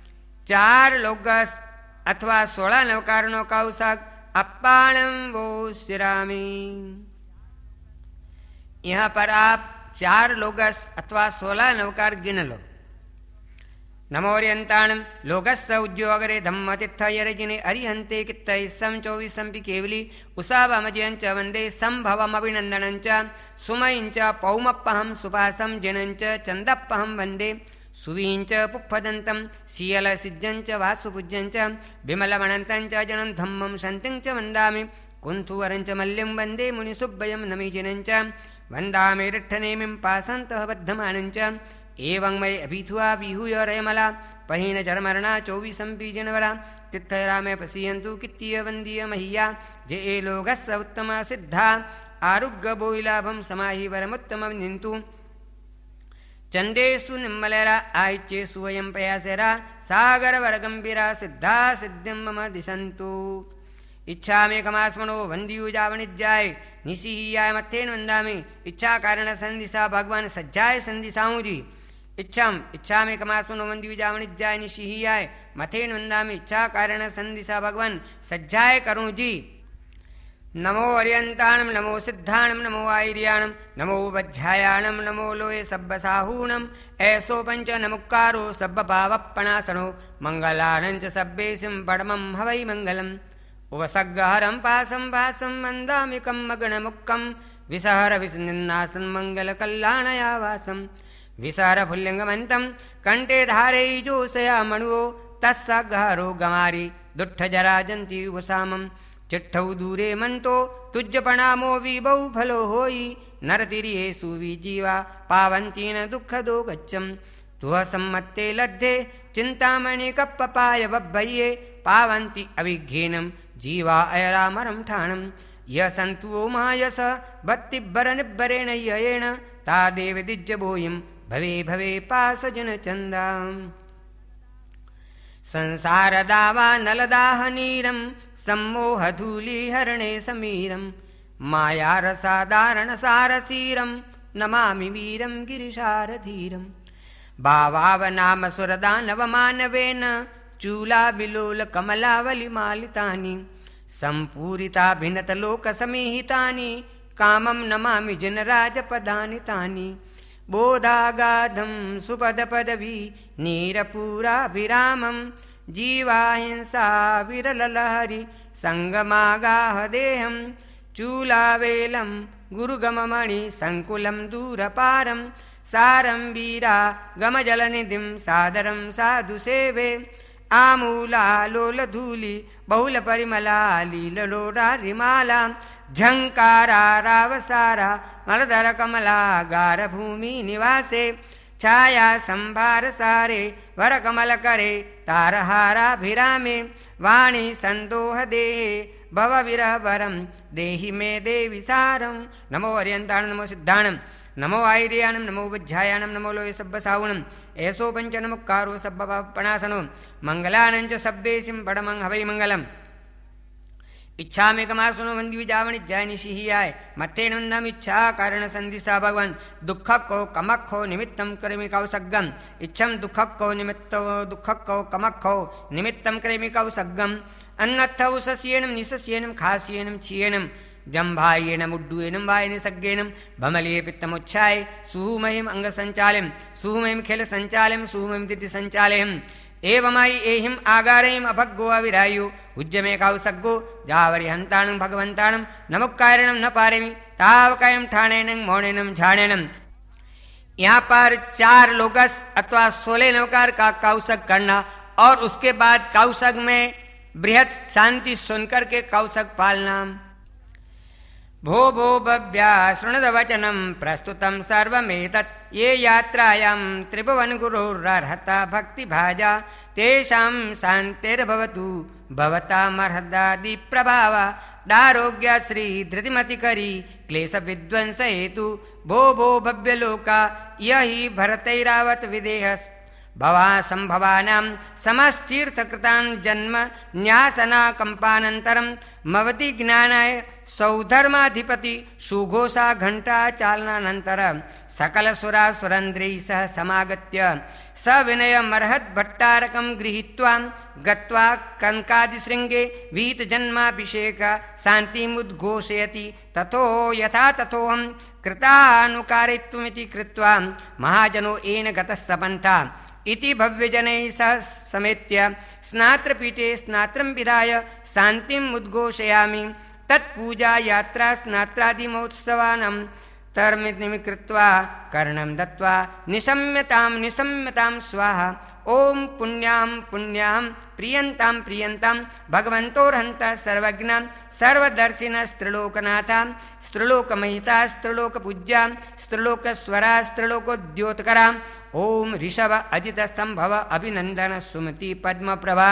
4 लोगस अथवा 16 नवकारणों का उसाग अपाणम वो सिरामी। यहाँ पर आप 4 लोगस अथवा 16 नवकार गिन लो। नमोरियंताणम लोगस्स उद्योगरे धम्मतित्थ यरजिने अरिहंते कित्तै सम 24 केवली उसावमजयंच वंदे संभवम अभिनंदनंच सुमयंच पौमप्पहं सुपासं जिनंच चंदप्पहं वंदे सुवींच पुप्पदंतं शीयल सिज्जंच वासुपूज्यंच विमलमणंतंच जनं धम्मं शन्तिंच वन्दामि कुंथुवरंच मल्यं वन्दे मुनिसुब्बयं नमीजिनंच वन्दामि रिट्ठनेमिं पासन्तः बद्धमानंच एवं मय अभिथुआ विहूय रयमला पहीन जरमरणा 24 बीजनवरा तित्थरामे पसीयन्तु कित्तीय वन्दीय मह्या जे लोगस्स उत्तमा सिद्धा आरुग्य बोइलाभं समाहि वरमुत्तमं निन्तु चंदेसु निम्मलरा आयच्चेसु वयं पयासेरा सागर वरगंभीरा सिद्धा सिद्धिं मम दिशन्तु इच्छामेकमास्मनो वंदियुजावनिज्जाय निशिहियाय मत्थेन वंदामि इच्छा कारण संदिशा भगवान सज्जाय संदिशाऊं जी इच्छामेकमास्मनो वंदियुजावनिज्जाय निशिहियाय मत्थेन वंदामि इच्छा कारण संदिशा भगवान सज्जाय करूं जी। नमो अर्यंताणम नमो सिद्धाणम नमो आयर्याणम नमो वज्झायाणम नमो लोये सब्बसाहूणम ऐसो पंच नमुक्कारो सब्ब पावप्पणासनो मंगलानंच सब्बेसिं पडमं हवै मंगलम उवसग्गहरं पासं भासं वन्दामिकं मगणमुक्कं विसहर विसन्नासं मंगलकल्याणयावासं विसहर फुल्लिंगमन्तं कंठे धारैजोषया मणुओ तस्सग्गहरो गमारी दुट्ठजराजन्ति वसामं चिट्ठौ दूरे मंतो तुज्ज प्रणामो विभौ फलो होई नरतिर्येषु विजीवा पावन्ति न दुःखदो गच्छम् तुह सम्मत्ते लद्धे चिन्तामणि कप्पपाय बभ्भये पावन्ति अभिघ्नेनं जीवा अयरामरं ठाणम् यसन्तु मायस बत्तिब्बरनिब्बरेण येन तादेव दिज्जबोयं भवे भवे पासजनचन्दाम् संसारदावा नलदाहनीरं सम्मोहधूलीहरणे समीरं मायारसादारणसारसीरं नमामि वीरं गिरिशारधीरं भावावनाम सुरदानवमानवेन चूलाबिलोलकमलावलिमालितानि सम्पूरिताभिनतलोकसमीहितानि कामं नमामि जनराजपदानि तानि बोधागाधं सुपदपदवी नीरपूराभिरामं जीवाहिंसा विरललहरि सङ्गमागाहदेहं चूलावेलं गुरुगममणि सङ्कुलं दूरपारं सारं वीरा गमजलनिधिं सादरं साधुसेवे आमूलालोलधूलि बहुलपरिमला लीललोडारिमाला झंकारा रावसारा मलधर कमला गारभूमि निवासे छाया संभार सारे वर कमल करे तारहाराभिरामे वाणी संदोह देहे भव विरह वरम देहि मे देवि सारम नमो अर्यंताणं नमो सिद्धाणं नमो आयर्याणं नमो वज्झायाणं नमो लोये सब्बसावणं ऐसो पंचनमुक्कारो सब्बपणासनो मंगलानं च सब्बेसिं पडमं हवै मंगलम् इच्छामे कमासुनो वंदी विजावणि जयनिशिहियाय मत्ते नंदम इच्छा कारण संदिसा भगवान दुःखक्को कमक्खो निमित्तं करेमि कौसग्गम इच्छम दुःखक्को निमित्तो दुःखक्को कमक्खो निमित्तं करेमि कौसग्गम अन्नत्थौ सस्येनं निसस्येनं खास्येनं छियेनं जम्भायेनं उड्डुयेनं वायनि सग्गेनं भमले पित्तमुच्छाय सुमहिम अंगसंचालयं सुमहिम खेल संचालयं सुमहिम दिति संचालयं एवमायि एहिम आगारयिम अभग्गो अविरायु उज्जमे कौसग्गो जावरि हंताणं भगवंताणं नमुक्कारणं न पारेमि तावकायं ठाणेनं मौनेनं झाणेनं। यहाँ पर 4 लोगस अथवा 16 नवकार का कौसग करना और उसके बाद कौसग में बृहत शांति सुनकर के कौसग पालना। भो भो भव्या शृणुत वचनं प्रस्तुतं सर्वमेतत् ये यात्रायां त्रिभुवन गुरोरर्हता भक्तिभाजा तेषां शान्तिर्भवतु भवतामर्हदादि प्रभावा दारोग्य श्री धृतिमतिकरी क्लेश विध्वंस हेतु भो भो भव्यलोका यहि भरतैरावत विदेहस् भवा संभवानां समस्तीर्थकृतां जन्म न्यासना कंपानन्तरं मवति ज्ञानाय सौधर्माधिपति सुघोषा घंटा चालनानंतर सकल सुरा सुरंद्रैः सह समागत्य सविनय मर्हत् भट्टारकं गृहीत्वा गत्वा कनकादिशृंगे वीत जन्माभिषेक शान्तिमुद्घोषयति ततो यथा तथोहं कृतानुकारित्वमिति कृत्वा महाजनो येन गतः सपन्था इति भव्यजनैः सह समेत्य स्नात्रपीठे स्नात्रं विधाय शान्तिम् उद्घोषयामि तत्पूजा यात्रा स्नात्रादिमोत्सवानां तर्मितिं कृत्वा कर्णं दत्वा निशम्यतां स्वाहा ओम पुण्यां पुण्यां प्रियन्तां प्रियन्तां भगवन्तोर्हन्ता सर्वज्ञां सर्वदर्शिनः स्त्रिलोकनाथा स्त्रिलोकमहिता स्त्रिलोकपूज्या स्त्रिलोकस्वरा स्त्रिलोकोद्योतकरा ओम ऋषभ अजित संभव अभिनंदन सुमति पद्मप्रभा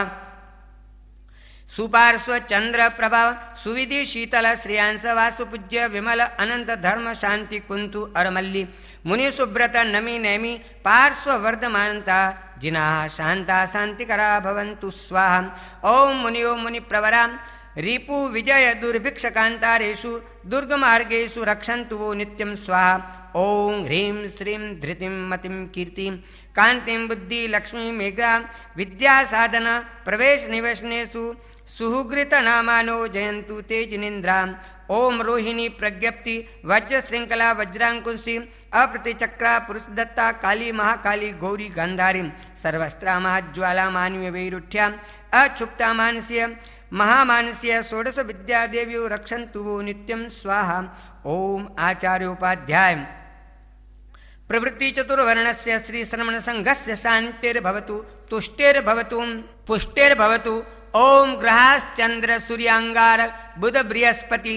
सुपार्श्व चंद्र प्रभा सुविधि शीतल श्रेयांस वासुपूज्य विमल अनंत धर्म शांति कुंतु अरमल्ली मुनि सुब्रत नमी नैमी पार्श्व वर्धमानता जिना शांता शांतिकरा भवन्तु स्वाहा ओम मुनि प्रवरा रिपु विजय दुर्भिक्षकांतारेषु दुर्गमार्गेषु रक्षन्तु वो नित्यं स्वाहा ओम ह्रीं श्रीं धृतिं मतिं कीर्तिं कांतिं बुद्धि लक्ष्मी मेघा विद्या साधना प्रवेश निवेशनेषु सुहृत नामानो जयन्तु तेजनिंद्रा ओम रोहिणी प्रज्ञप्ति वज्र श्रृंखला वज्रांकुशी अप्रतिचक्रा पुरुषदत्ता काली महाकाली गौरी गांधारी सर्वस्त्रा महाज्वाला मानवीय वैरुठ्या अक्षुप्ता मानस्य महामानस्य षोडश विद्यादेव्यो रक्षन्तु वो नित्यं स्वाहा ओम आचार्योपाध्याय प्रवृत्ति चतुर्वर्णस्य श्री श्रमण संघस्य शांतिर्भवतु तुष्टिर्भवतु पुष्टिर्भवतु ओम ग्रहाश्चंद्र सूर्यांगार बुध बृहस्पति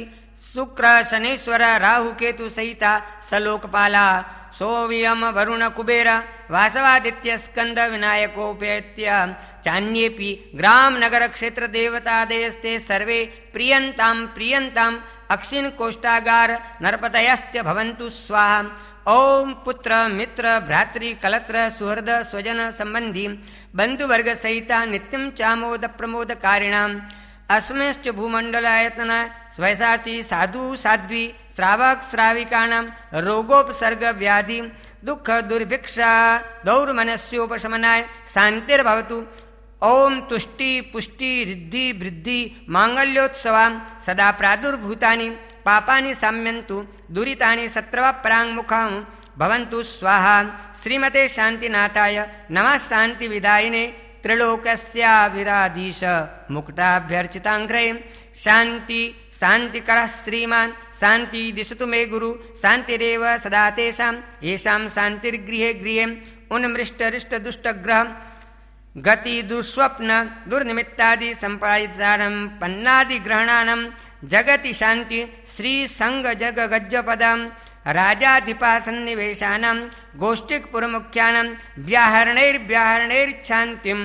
शुक्र शनेश्वर राहु केतु सहिता सलोकपाला सोऽयं वरुण कुबेर वासवादित्य स्कंद विनायकोपेत्य चान्येऽपि ग्राम नगर क्षेत्र देवतादयस्ते सर्वे प्रियन्ताम् अक्षिण कोष्ठागार नरपतयश्च भवन्तु स्वाहा। ओम पुत्र मित्र भ्रातृ कलत्र सुहृद स्वजन संबंधी बंधुवर्ग सहिता नित्यं चामोद प्रमोद कारिणाम् अस्मिंश्च भूमंडलायतन स्वैसासी साधु साध्वी श्रावक श्राविकाणां रोगोपसर्ग व्याधि दुख दुर्भिक्षा दौर्मनस्योपशमनाय शांतिर्भवतु। ओम तुष्टि पुष्टि रिद्धि वृद्धि मांगल्योत्सवा सदा प्रादुर्भूतानि पापानि शाम्यन्तु दुरितानि सत्रवप्राङ्मुखं भवन्तु स्वाहा। श्रीमते शांतिनाथाय नमः शांतिविदायिने त्रिलोकस्याविराधीश मुक्ताभ्यर्चिताङ्घ्रे शांति शांतिकरः श्रीमान् शांति दिशतु मे गुरु शांतिरेव सदा तेषां येषां शांतिर्गृहे गृहे उन्मृष्टरिष्ट दुष्टग्रह गति दुःस्वप्न दुर्निमित्तादि संपादितारं पन्नादि ग्रहणानां जगति शांति श्री संग जग गज्जपदं राजाधिपासन्निवेशानां गोष्ठिक पुरमुख्यानां व्याहरणैर्व्याहरणैर्शान्तिं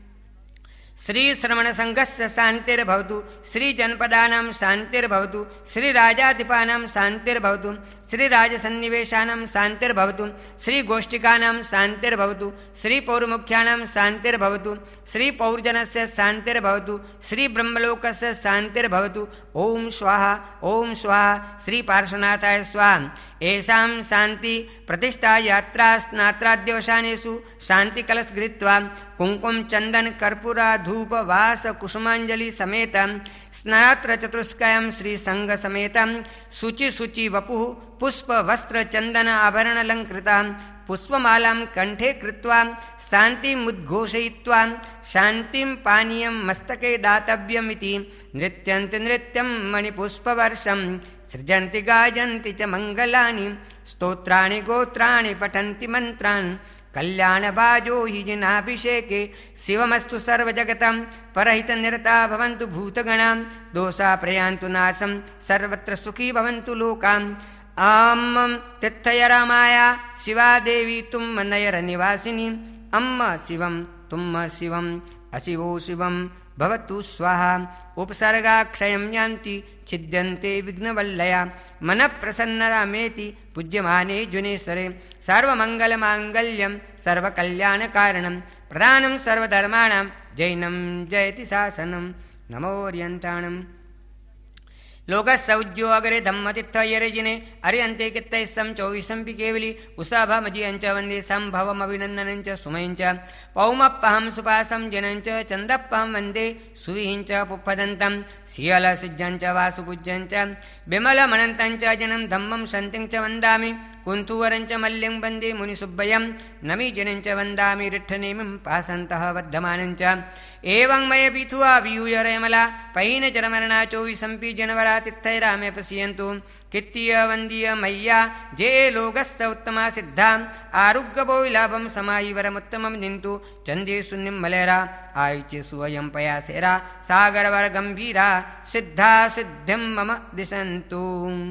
श्री श्रवण संघस्य शांतिर्भवतु श्री जनपदानां शांतिर्भवतु श्री राजाधिपानां शांतिर्भवतु श्री राजसन्निवेशानां शांतिर्भवतु श्री गोष्ठिकानां शांतिर्भवतु श्री पौरमुख्यानां शांतिर्भवतु श्री पौर्जनस्य शांतिर्भवतु श्री ब्रह्मलोकस्य शांतिर्भवतु। ओम स्वाहा श्री पार्श्वनाथाय स्वाहा। येषां शांति प्रतिष्ठा यात्रा स्नात्राद्यवसानेषु शांति कलश गृहीत्वा कुंकुम चंदन कर्पूरा धूप वास कुसुमांजलि समेत स्नात्र चतुष्कयं श्री संघ समेत शुचि शुचि वपुः पुष्प वस्त्र चंदन आभरण अलंकृता पुष्पमालां कंठे कृत्वा शान्तिमुद्घोषयित्वा शान्तिं पानीयं मस्तके दातव्यमिति नृत्यन्ति नृत्यं मणिपुष्पवर्षं सृजन्ति गायन्ति च मंगलानि स्तोत्राणि गोत्राणि पठन्ति मंत्रान् कल्याणबाजो हि जिनाभिषेके शिवमस्तु सर्वजगतं परहितनिरता भवन्तु भूतगणां दोषा प्रयान्तु नाशं सर्वत्र सुखी भवन्तु लोकान्। आम तिथयरामाया शिवा देवी तुम नयर निवासिनी अम्म शिवम तुम शिवम अशिवो शिवम भवतु स्वाहा। उपसर्गाक्षयं यान्ति छिद्यन्ते विघ्नवल्लया मन प्रसन्नरामेति पूज्यमाने जुनेश्वरे सर्वमङ्गलमाङ्गल्यं सर्वकल्याणकारणं प्रधानं सर्वधर्माणां जैनं जयति शासनं नमोऽर्यन्ताणम्। लोकस्य उज्यो अग्रे धम्मतित्थ यरेजिने अर्यन्ते कित्तैस्सं चौविसंपि केवली उषाभमजियञ्च वन्दे सम्भवमभिनन्दनं च सुमयञ्च पौमप्पहं सुपासं जनञ्च चन्दप्पहं वन्दे सुविहिञ्च पुप्पदन्तं शियलसिज्जञ्च वासुपूज्यञ्च विमलमनन्तं च जनं धम्मं शन्तिं च वन्दामि कुन्तुवरञ्च मल्यं वन्दे मुनिसुब्बयं नमीजनं च वन्दामि रिट्ठनेमिं पासन्तः वर्धमानञ्च एवं मय पिथुआ वियूय रेमला पैन चरमरणा चौविसंपि जनवरातिथैरामे पश्यन्तु कित्तीय वन्दीय मय्या जे लोकस्य उत्तमा सिद्धा आरुग्यभोविलाभं समाहिवरमुत्तमं निन्तु चन्देषु निम्मलेरा आयुच्येषु अयं पयासेरा सागरवर गम्भीरा सिद्धा सिद्धिं मम दिशन्तु।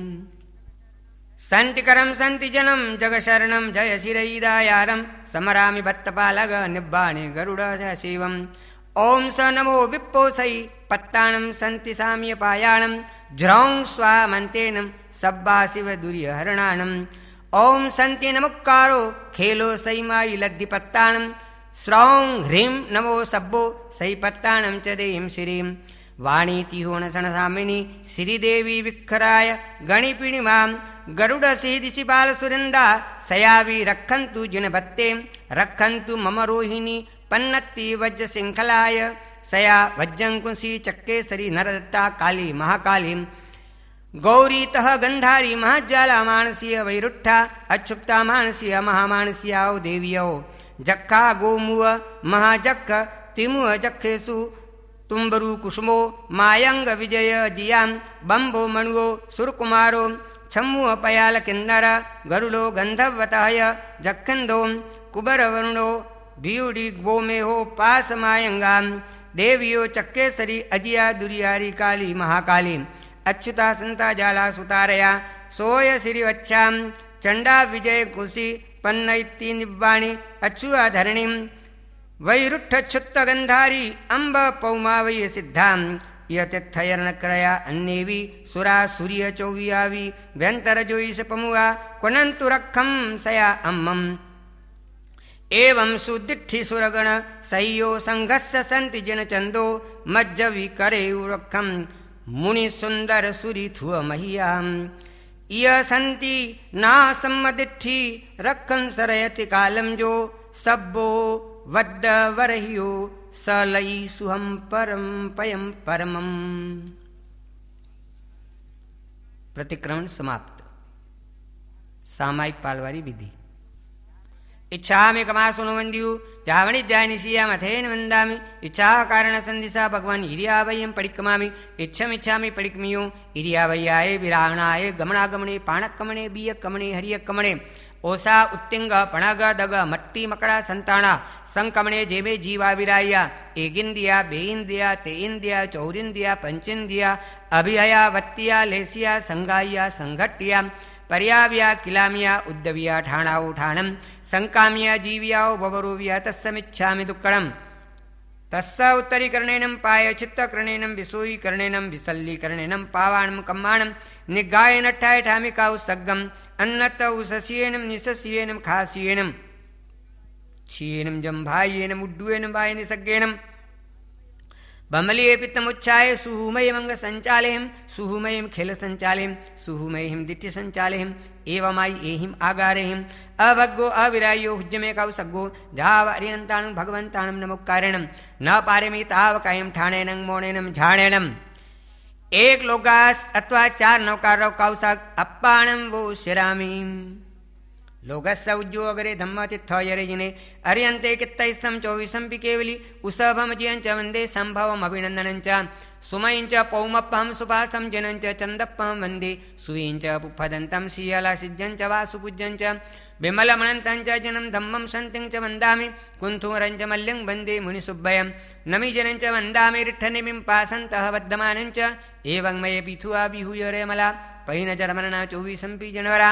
शान्तिकरं शान्तिजनं जगशरणं जय शिरैदायारं समरामि भक्तपालग निब्बाणि गरुड शिवम्। ओम स नमो विप्पोसै पत्तानं सन्ति साम्यपायाणं ज्रौं स्वामन्तेनं सब्बा शिव दुर्यहरणानं। ओम सन्ति नमुक्कारो खेलो सैमायि लद्धिपत्तानं श्रौं ह्रीं नमो सब्बो सैपत्तानं च देयं श्रीं। वाणीति होणसणसामिनी श्रीदेवी विक्खराय गणिपिणिमां गरुडसिंह बालसुरिंदा सयावी रक्षन्तु जिनभत्ते रक्षन्तु मम रोहिणी पन्नत्ति वज्र श्रृंखलाय सया वज्रंकुशी चक्केसरी नरदत्ता काली महाकाली गौरीतः गंधारी महाज्वाला मानसीय वैरुट्ठा अक्षुप्ता मानसीय महामानसीयाओ देवियो जक्खा गोमुव महाजक्ख तिमुह जक्खेसु तुम्बरु कुसुमो मायंग विजय जियां बंबो मणुओ सुरकुमारो छम्मुह पयाल किन्नर गरुडो गंधर्वतय जखंदो कुबरवरुणो भीउडी गोमेहो पास मायंगाम देवियो चक्केसरी अजिया दुरियारी काली महाकाली अच्युता संता जाला सुतारया सोय श्रीवच्छां चंडा विजय कुशी पन्न इति निवाणी अच्युता धरणीं वैरुट्ठ क्षुत्त गंधारी अंब पौमा वै सिद्धां यतिथयर्णक्रया अन्नेवी सुरा सूर्य चौवियावी व्यंतर जोईस पमुआ क्वनंतु रखम सया अम्मम एवं सुदिठि सुरगण सह्यो संघस्य संति जन चंदो मज्जवि करे उरखम मुनि सुंदर सुरी थुअ महियाम इय संति ना सम्मदिठि रखम सरयति कालम जो सब्बो वद्द वरहियो सलई सुहम परम पयम परमम। प्रतिक्रमण समाप्त। सामायिक पालवारी विधि। इच्छामि कमासुनो वंद्यु जावणि जायनिशिया मथेन वंदामि इच्छा कारण संदिसा भगवान हिरियावयं पडिकमामि इच्छामि पडिकमियो हिरियावयाय विराहणाय गमनागमने पाणकमणे बीयकमणे हरियकमणे ओसा उत्तिंग पणग दग मट्टी मकड़ा संताना संकमणे जेबे जीवा विराया एगिंदिया बेइंदिया तेइंदिया चौरिंदिया पंचिंदिया अभिहया वत्तिया लेसिया संगाया संघट्टिया पर्याव्या किलामिया उद्दविया ठाणा उठाणम संकामिया जीविया बवरोविया तस्समिच्छामि दुक्कडम तस्स उत्तरीकरणेनं पाय चित्तकरणेनं विसूयीकरणेनं विसल्लीकरणेनं पावाणं कम्माणं निगाय नट्ठाय ठामिका उस्सग्गम अन्नत उसस्येनं निसस्येनं खास्येनं क्षीयेनं जम्भायेनं उड्डुयेनं वायनि सग्गेनं बमलिये पित्तमुच्छाय सुहुमयमंग संचालेहम सुहुमयम खेल संचालेहम सुहुमयहिम दिट्ठि संचालेहम एवमाई एहिम आगारेहिम अभग्गो अविरायो हुज्जमे काउ सग्गो जाव अरियंताणं भगवंताणं नमोकारेणं न पारेमि ताव कायम ठाणेनं मोणेनं झाणेनं एक लोगास अथवा 4 नौकार काउसाग अप्पाणं वो शिरामि लोगस्य उज्जोगरे धम्मतिथयरेजिने अर्यन्ते कित्तैस्सं 24 केवली उसभमजियं च वन्दे संभवम् अभिनन्दनं च सुमयं च पौमप्पं सुभासं जनं च चन्दप्पं वन्दे सुयं च पुप्पदन्तं श्रीयलासिज्जं च वासुपूज्यं च विमलमनन्तं च जनं धम्मं सन्तिं च वन्दामि कुन्थुरं च मल्यं वन्दे मुनिसुब्बयं नमिजनं च वन्दामि रिट्ठनिमिं पासन्तः वद्धमानं च एवं मये पिथुआ विहूय रेमला पहिनजरमरणा 24 जनवरा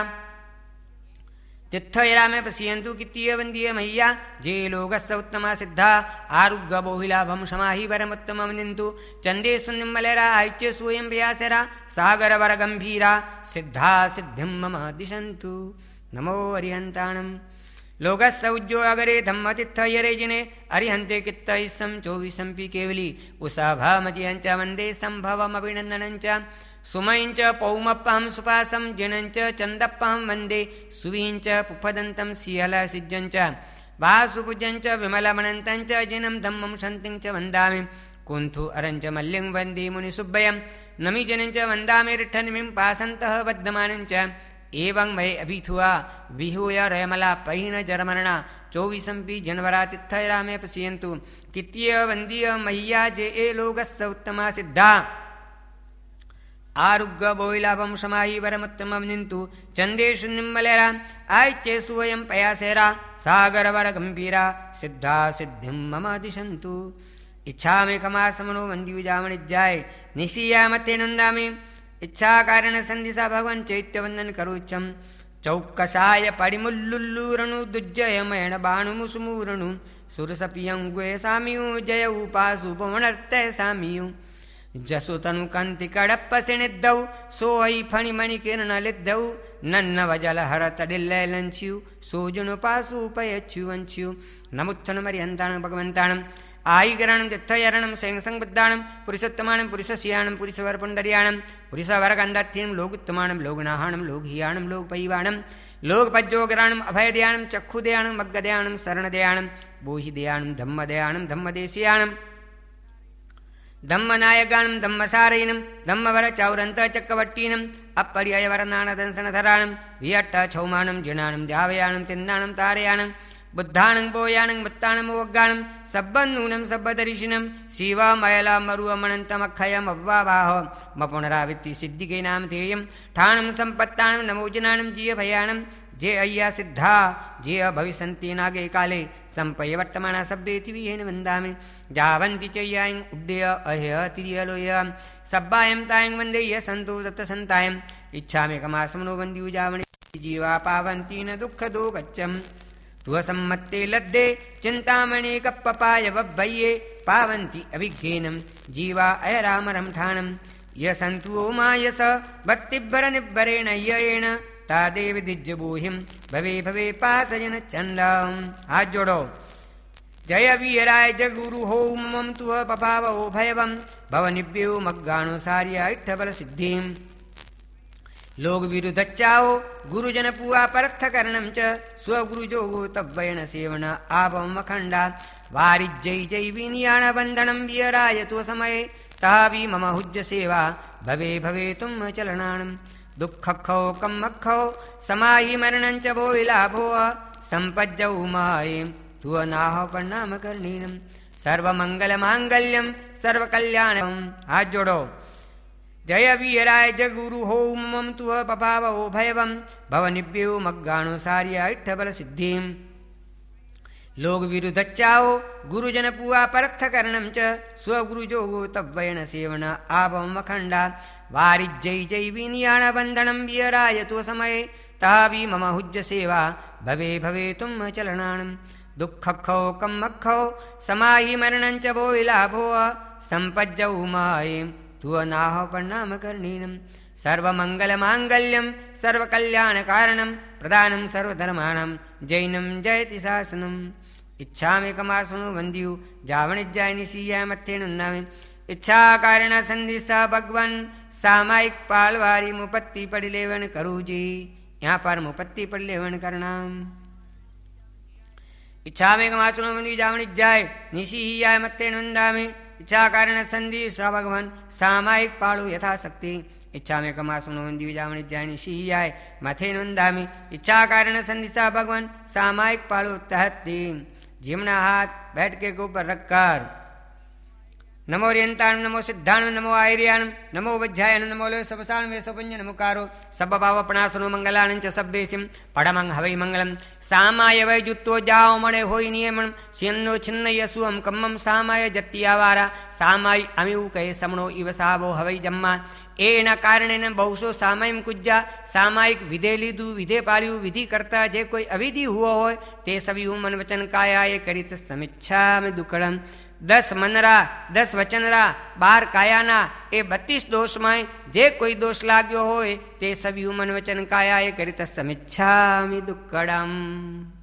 तिथयरा में पश्यन्तु कित्तीय वंदीय मह्या जे लोगस्य उत्तमा सिद्धा आरुग्य बोहिलाभम समाहि वरमुत्तममनिन्तु चंदे सुनिम्मलेरा आयच्य स्वयं व्यासरा सागर वर गंभीरा सिद्धा सिद्धिं मम दिशन्तु नमो अरिहन्ताणं लोगस्य उज्जो अगरे धम्मतिथयरेजिने अरिहन्ते कित्तैस्सं 24 केवली उसाभामजियं च वन्दे संभवमभिनन्दनं च सुमयं च पौमप्पं सुपासं जिनं च चन्दप्पं वन्दे सुवीं च पुप्पदन्तं सियलसिज्जं च वासुपूज्यं च विमलमनन्तं च जिनं धम्मं सन्तिं च वन्दामि कुन्थु अरं च मल्यं वन्दे मुनिसुब्बयं नमिजनं च वन्दामि रिट्ठनिमिं पासन्तः वद्धमानं च एवं मये अभिथुआ विहूय रेमला पहिन जरमरणा 24 जनवरा तिथयरा में पश्यन्तु कित्तीय वन्दीय मह्या जे ए लोगस्य उत्तमा सिद्धा आरुग्य बोहिलाभम समाहि वरमुत्तममनिन्तु चंदेषु निम्मलेरा आयच्चे सुवयं पयासेरा सागर वर गंभीरा सिद्धा सिद्धिं मम दिशन्तु इच्छामि कमासमनो वन्द्युजामणिज्जाय निशीया मते नन्दामि इच्छा कारण संदिसा भगवान चैत्य वंदन करुच्छम चौकसाय पडिमुल्लुल्लूरणु दुज्जयमयण बाणुमुसुमूरणु सुरसपियंगुए सामियु जय उपासु पवनर्ते सामियु जसुतनु कांति कड़प्प सिणिद्धौ सोई फणिमणि किरण लिद्धौ नन्न वजल हरत डिल्लंच्यु सोजुनु पासु पयच्युवंच्यु नमुत्थन मरियंताणं भगवंताणं आईगरणं तिथयरणं सेंसंबुद्धाणं पुरुषोत्तमाणं पुरुषस्याणं पुरुषवरपुंडरियाणं पुरुषवरगंधात्यं लोकोत्तमाणं लोकनाहाणं लोकहियाणं लोकपैवाणं लोकपज्जोगराणं अभयदयाणं चक्षुदयाणं मग्गदयाणं शरणदयाणं बोहिदयाणं धम्मदयाणं धम्मदेशियाणं धम्मनायकानं धम्मसारयिनं धम्मवर चौरन्त चक्रवर्तीनं अप्पर्ययवरनानदंसनधराणं वियट्ट छौमानं जिनानं जावयाणं तिन्नाणं तारयाणं बुद्धाणं बोयाणं मुत्ताणं वग्गाणं सब्बन्नूनं सब्बदर्शिनं शिवमयला मरुवमनन्तमक्षयम् अव्वावाह मपुनरावित्ति सिद्धिके नाम तेयं ठाणं सम्पत्ताणं नमोजनाणं जियभयाणं जे अय्या सिद्धा जे भविष्यन्ति नागे काले संपय वर्तमाना शब्देति विहेन वन्दामि जावन्ति च यां उड्डय अह्य तिर्यलोय सब्बायं तायं वन्दे ये सन्तु तत्सन्तायम् इच्छामि कमासमनो वन्द्युजावणि जीवा पावन्ति न दुःखदो गच्छम् त्वसम्मत्ते लद्दे चिन्तामणि कप्पपाय बब्बय्ये पावन्ति अभिज्ञेनं जीवा अयरामरं ठाणम् यसन्तु मायस भक्तिभरनिब्बरेण येन तादेव दिज्जबूहिं भवे भवे पासयन चण्डम्। हाथ जोड़ो। जय वीराय जगुरु हो मम तुह पपाव भयवं भवनिभ्यो मग्गानुसार्य इट्ठबल सिद्धिं लोग विरुद्धच्चाओ गुरुजन पुआ परथ करणं च स्वगुरुजो तव्वयन सेवन आवम अखण्डा वारिजय जय विनियाण बंधनं वीराय तो समये तावी मम हुज्य सेवा भवे भवे तुम चलनानं दुःखखौ कम्मखौ समाहि मरणं च भो विलाभो संपज्जौ माये तुअ नाह प्रणाम कर्णीनम सर्वमंगल मांगल्यम सर्वकल्याणम। हाथ जोड़ो। जय वीराय जगुरु हो मम तुह पपाव भयवं भवनिभ्यो मग्गानुसार्य इट्ठबल सिद्धिं लोग विरुद्धच्चाओ गुरुजन पुआ परथ करणं च स्वगुरुजो तव्वयन सेवन आवम अखण्डा वारिजय जय विनियाण बंधनं वीराय तो समये तावी मम हुज्य सेवा भवे भवे तुम चलनानं दुःखखौ कम्मखौ समाहि मरणं च भो विलाभो संपज्जौ माये तुअ नाह प्रणाम कर्णीनं सर्वमङ्गलमाङ्गल्यं सर्वकल्याणकारणं प्रदानं सर्वधर्माणां जैनं जयति शासनम्। इच्छामि कमासनो वन्द्यु जावणिज्जायनि सीया मत्थे नुन्नामि इच्छा कारण संधि सा भगवान सामायिक पालवारी मुपत्ति पढ़ लेवन करू जी। यहाँ पर मुपत्ति पढ़ लेवन करना। इच्छा में कमाचुनो मंदी जावणी जाय निशी ही आय मत्ते नंदामी इच्छा कारण संधि सा भगवान सामायिक पालु यथाशक्ति इच्छा में कमासुनो मंदी जावणी जाय निशी ही आय मथे नंदामी इच्छा कारण संधि सा भगवान सामायिक पालु तहती। जिमना हाथ बैठ के ऊपर रखकर नमो रियंताणं नमो सिद्धाणं नमो आयर्याणं नमो वज्रायणं नमो लो सबसाणं वेसोपञ्च नमोकारो सब्बभावपणासनो मंगलानं च सब्बेसिं पडमं हवै मंगलं सामाय वै जुत्तो जाओ मणे होई नियमं छिन्नो छिन्नयसुअं कम्मं सामाय जत्तियावारा सामाय अमिउ कहे समणो इव सावो हवै जम्मा एन कारणेन बहुशो सामयं कुज्जा सामायिक विधे लीधु विधे पाळ्यु विधि करता जे कोई अविधि हुओ होय ते सभी मन वचन कायाय करित समीक्षा में दुकड़म 10 मनरा 10 वचनरा 12 कायाना ए 32 दोष में जे कोई दोष लाग्यो होय ते सभी मन वचन कायाय करित समीक्षा में दुकड़म।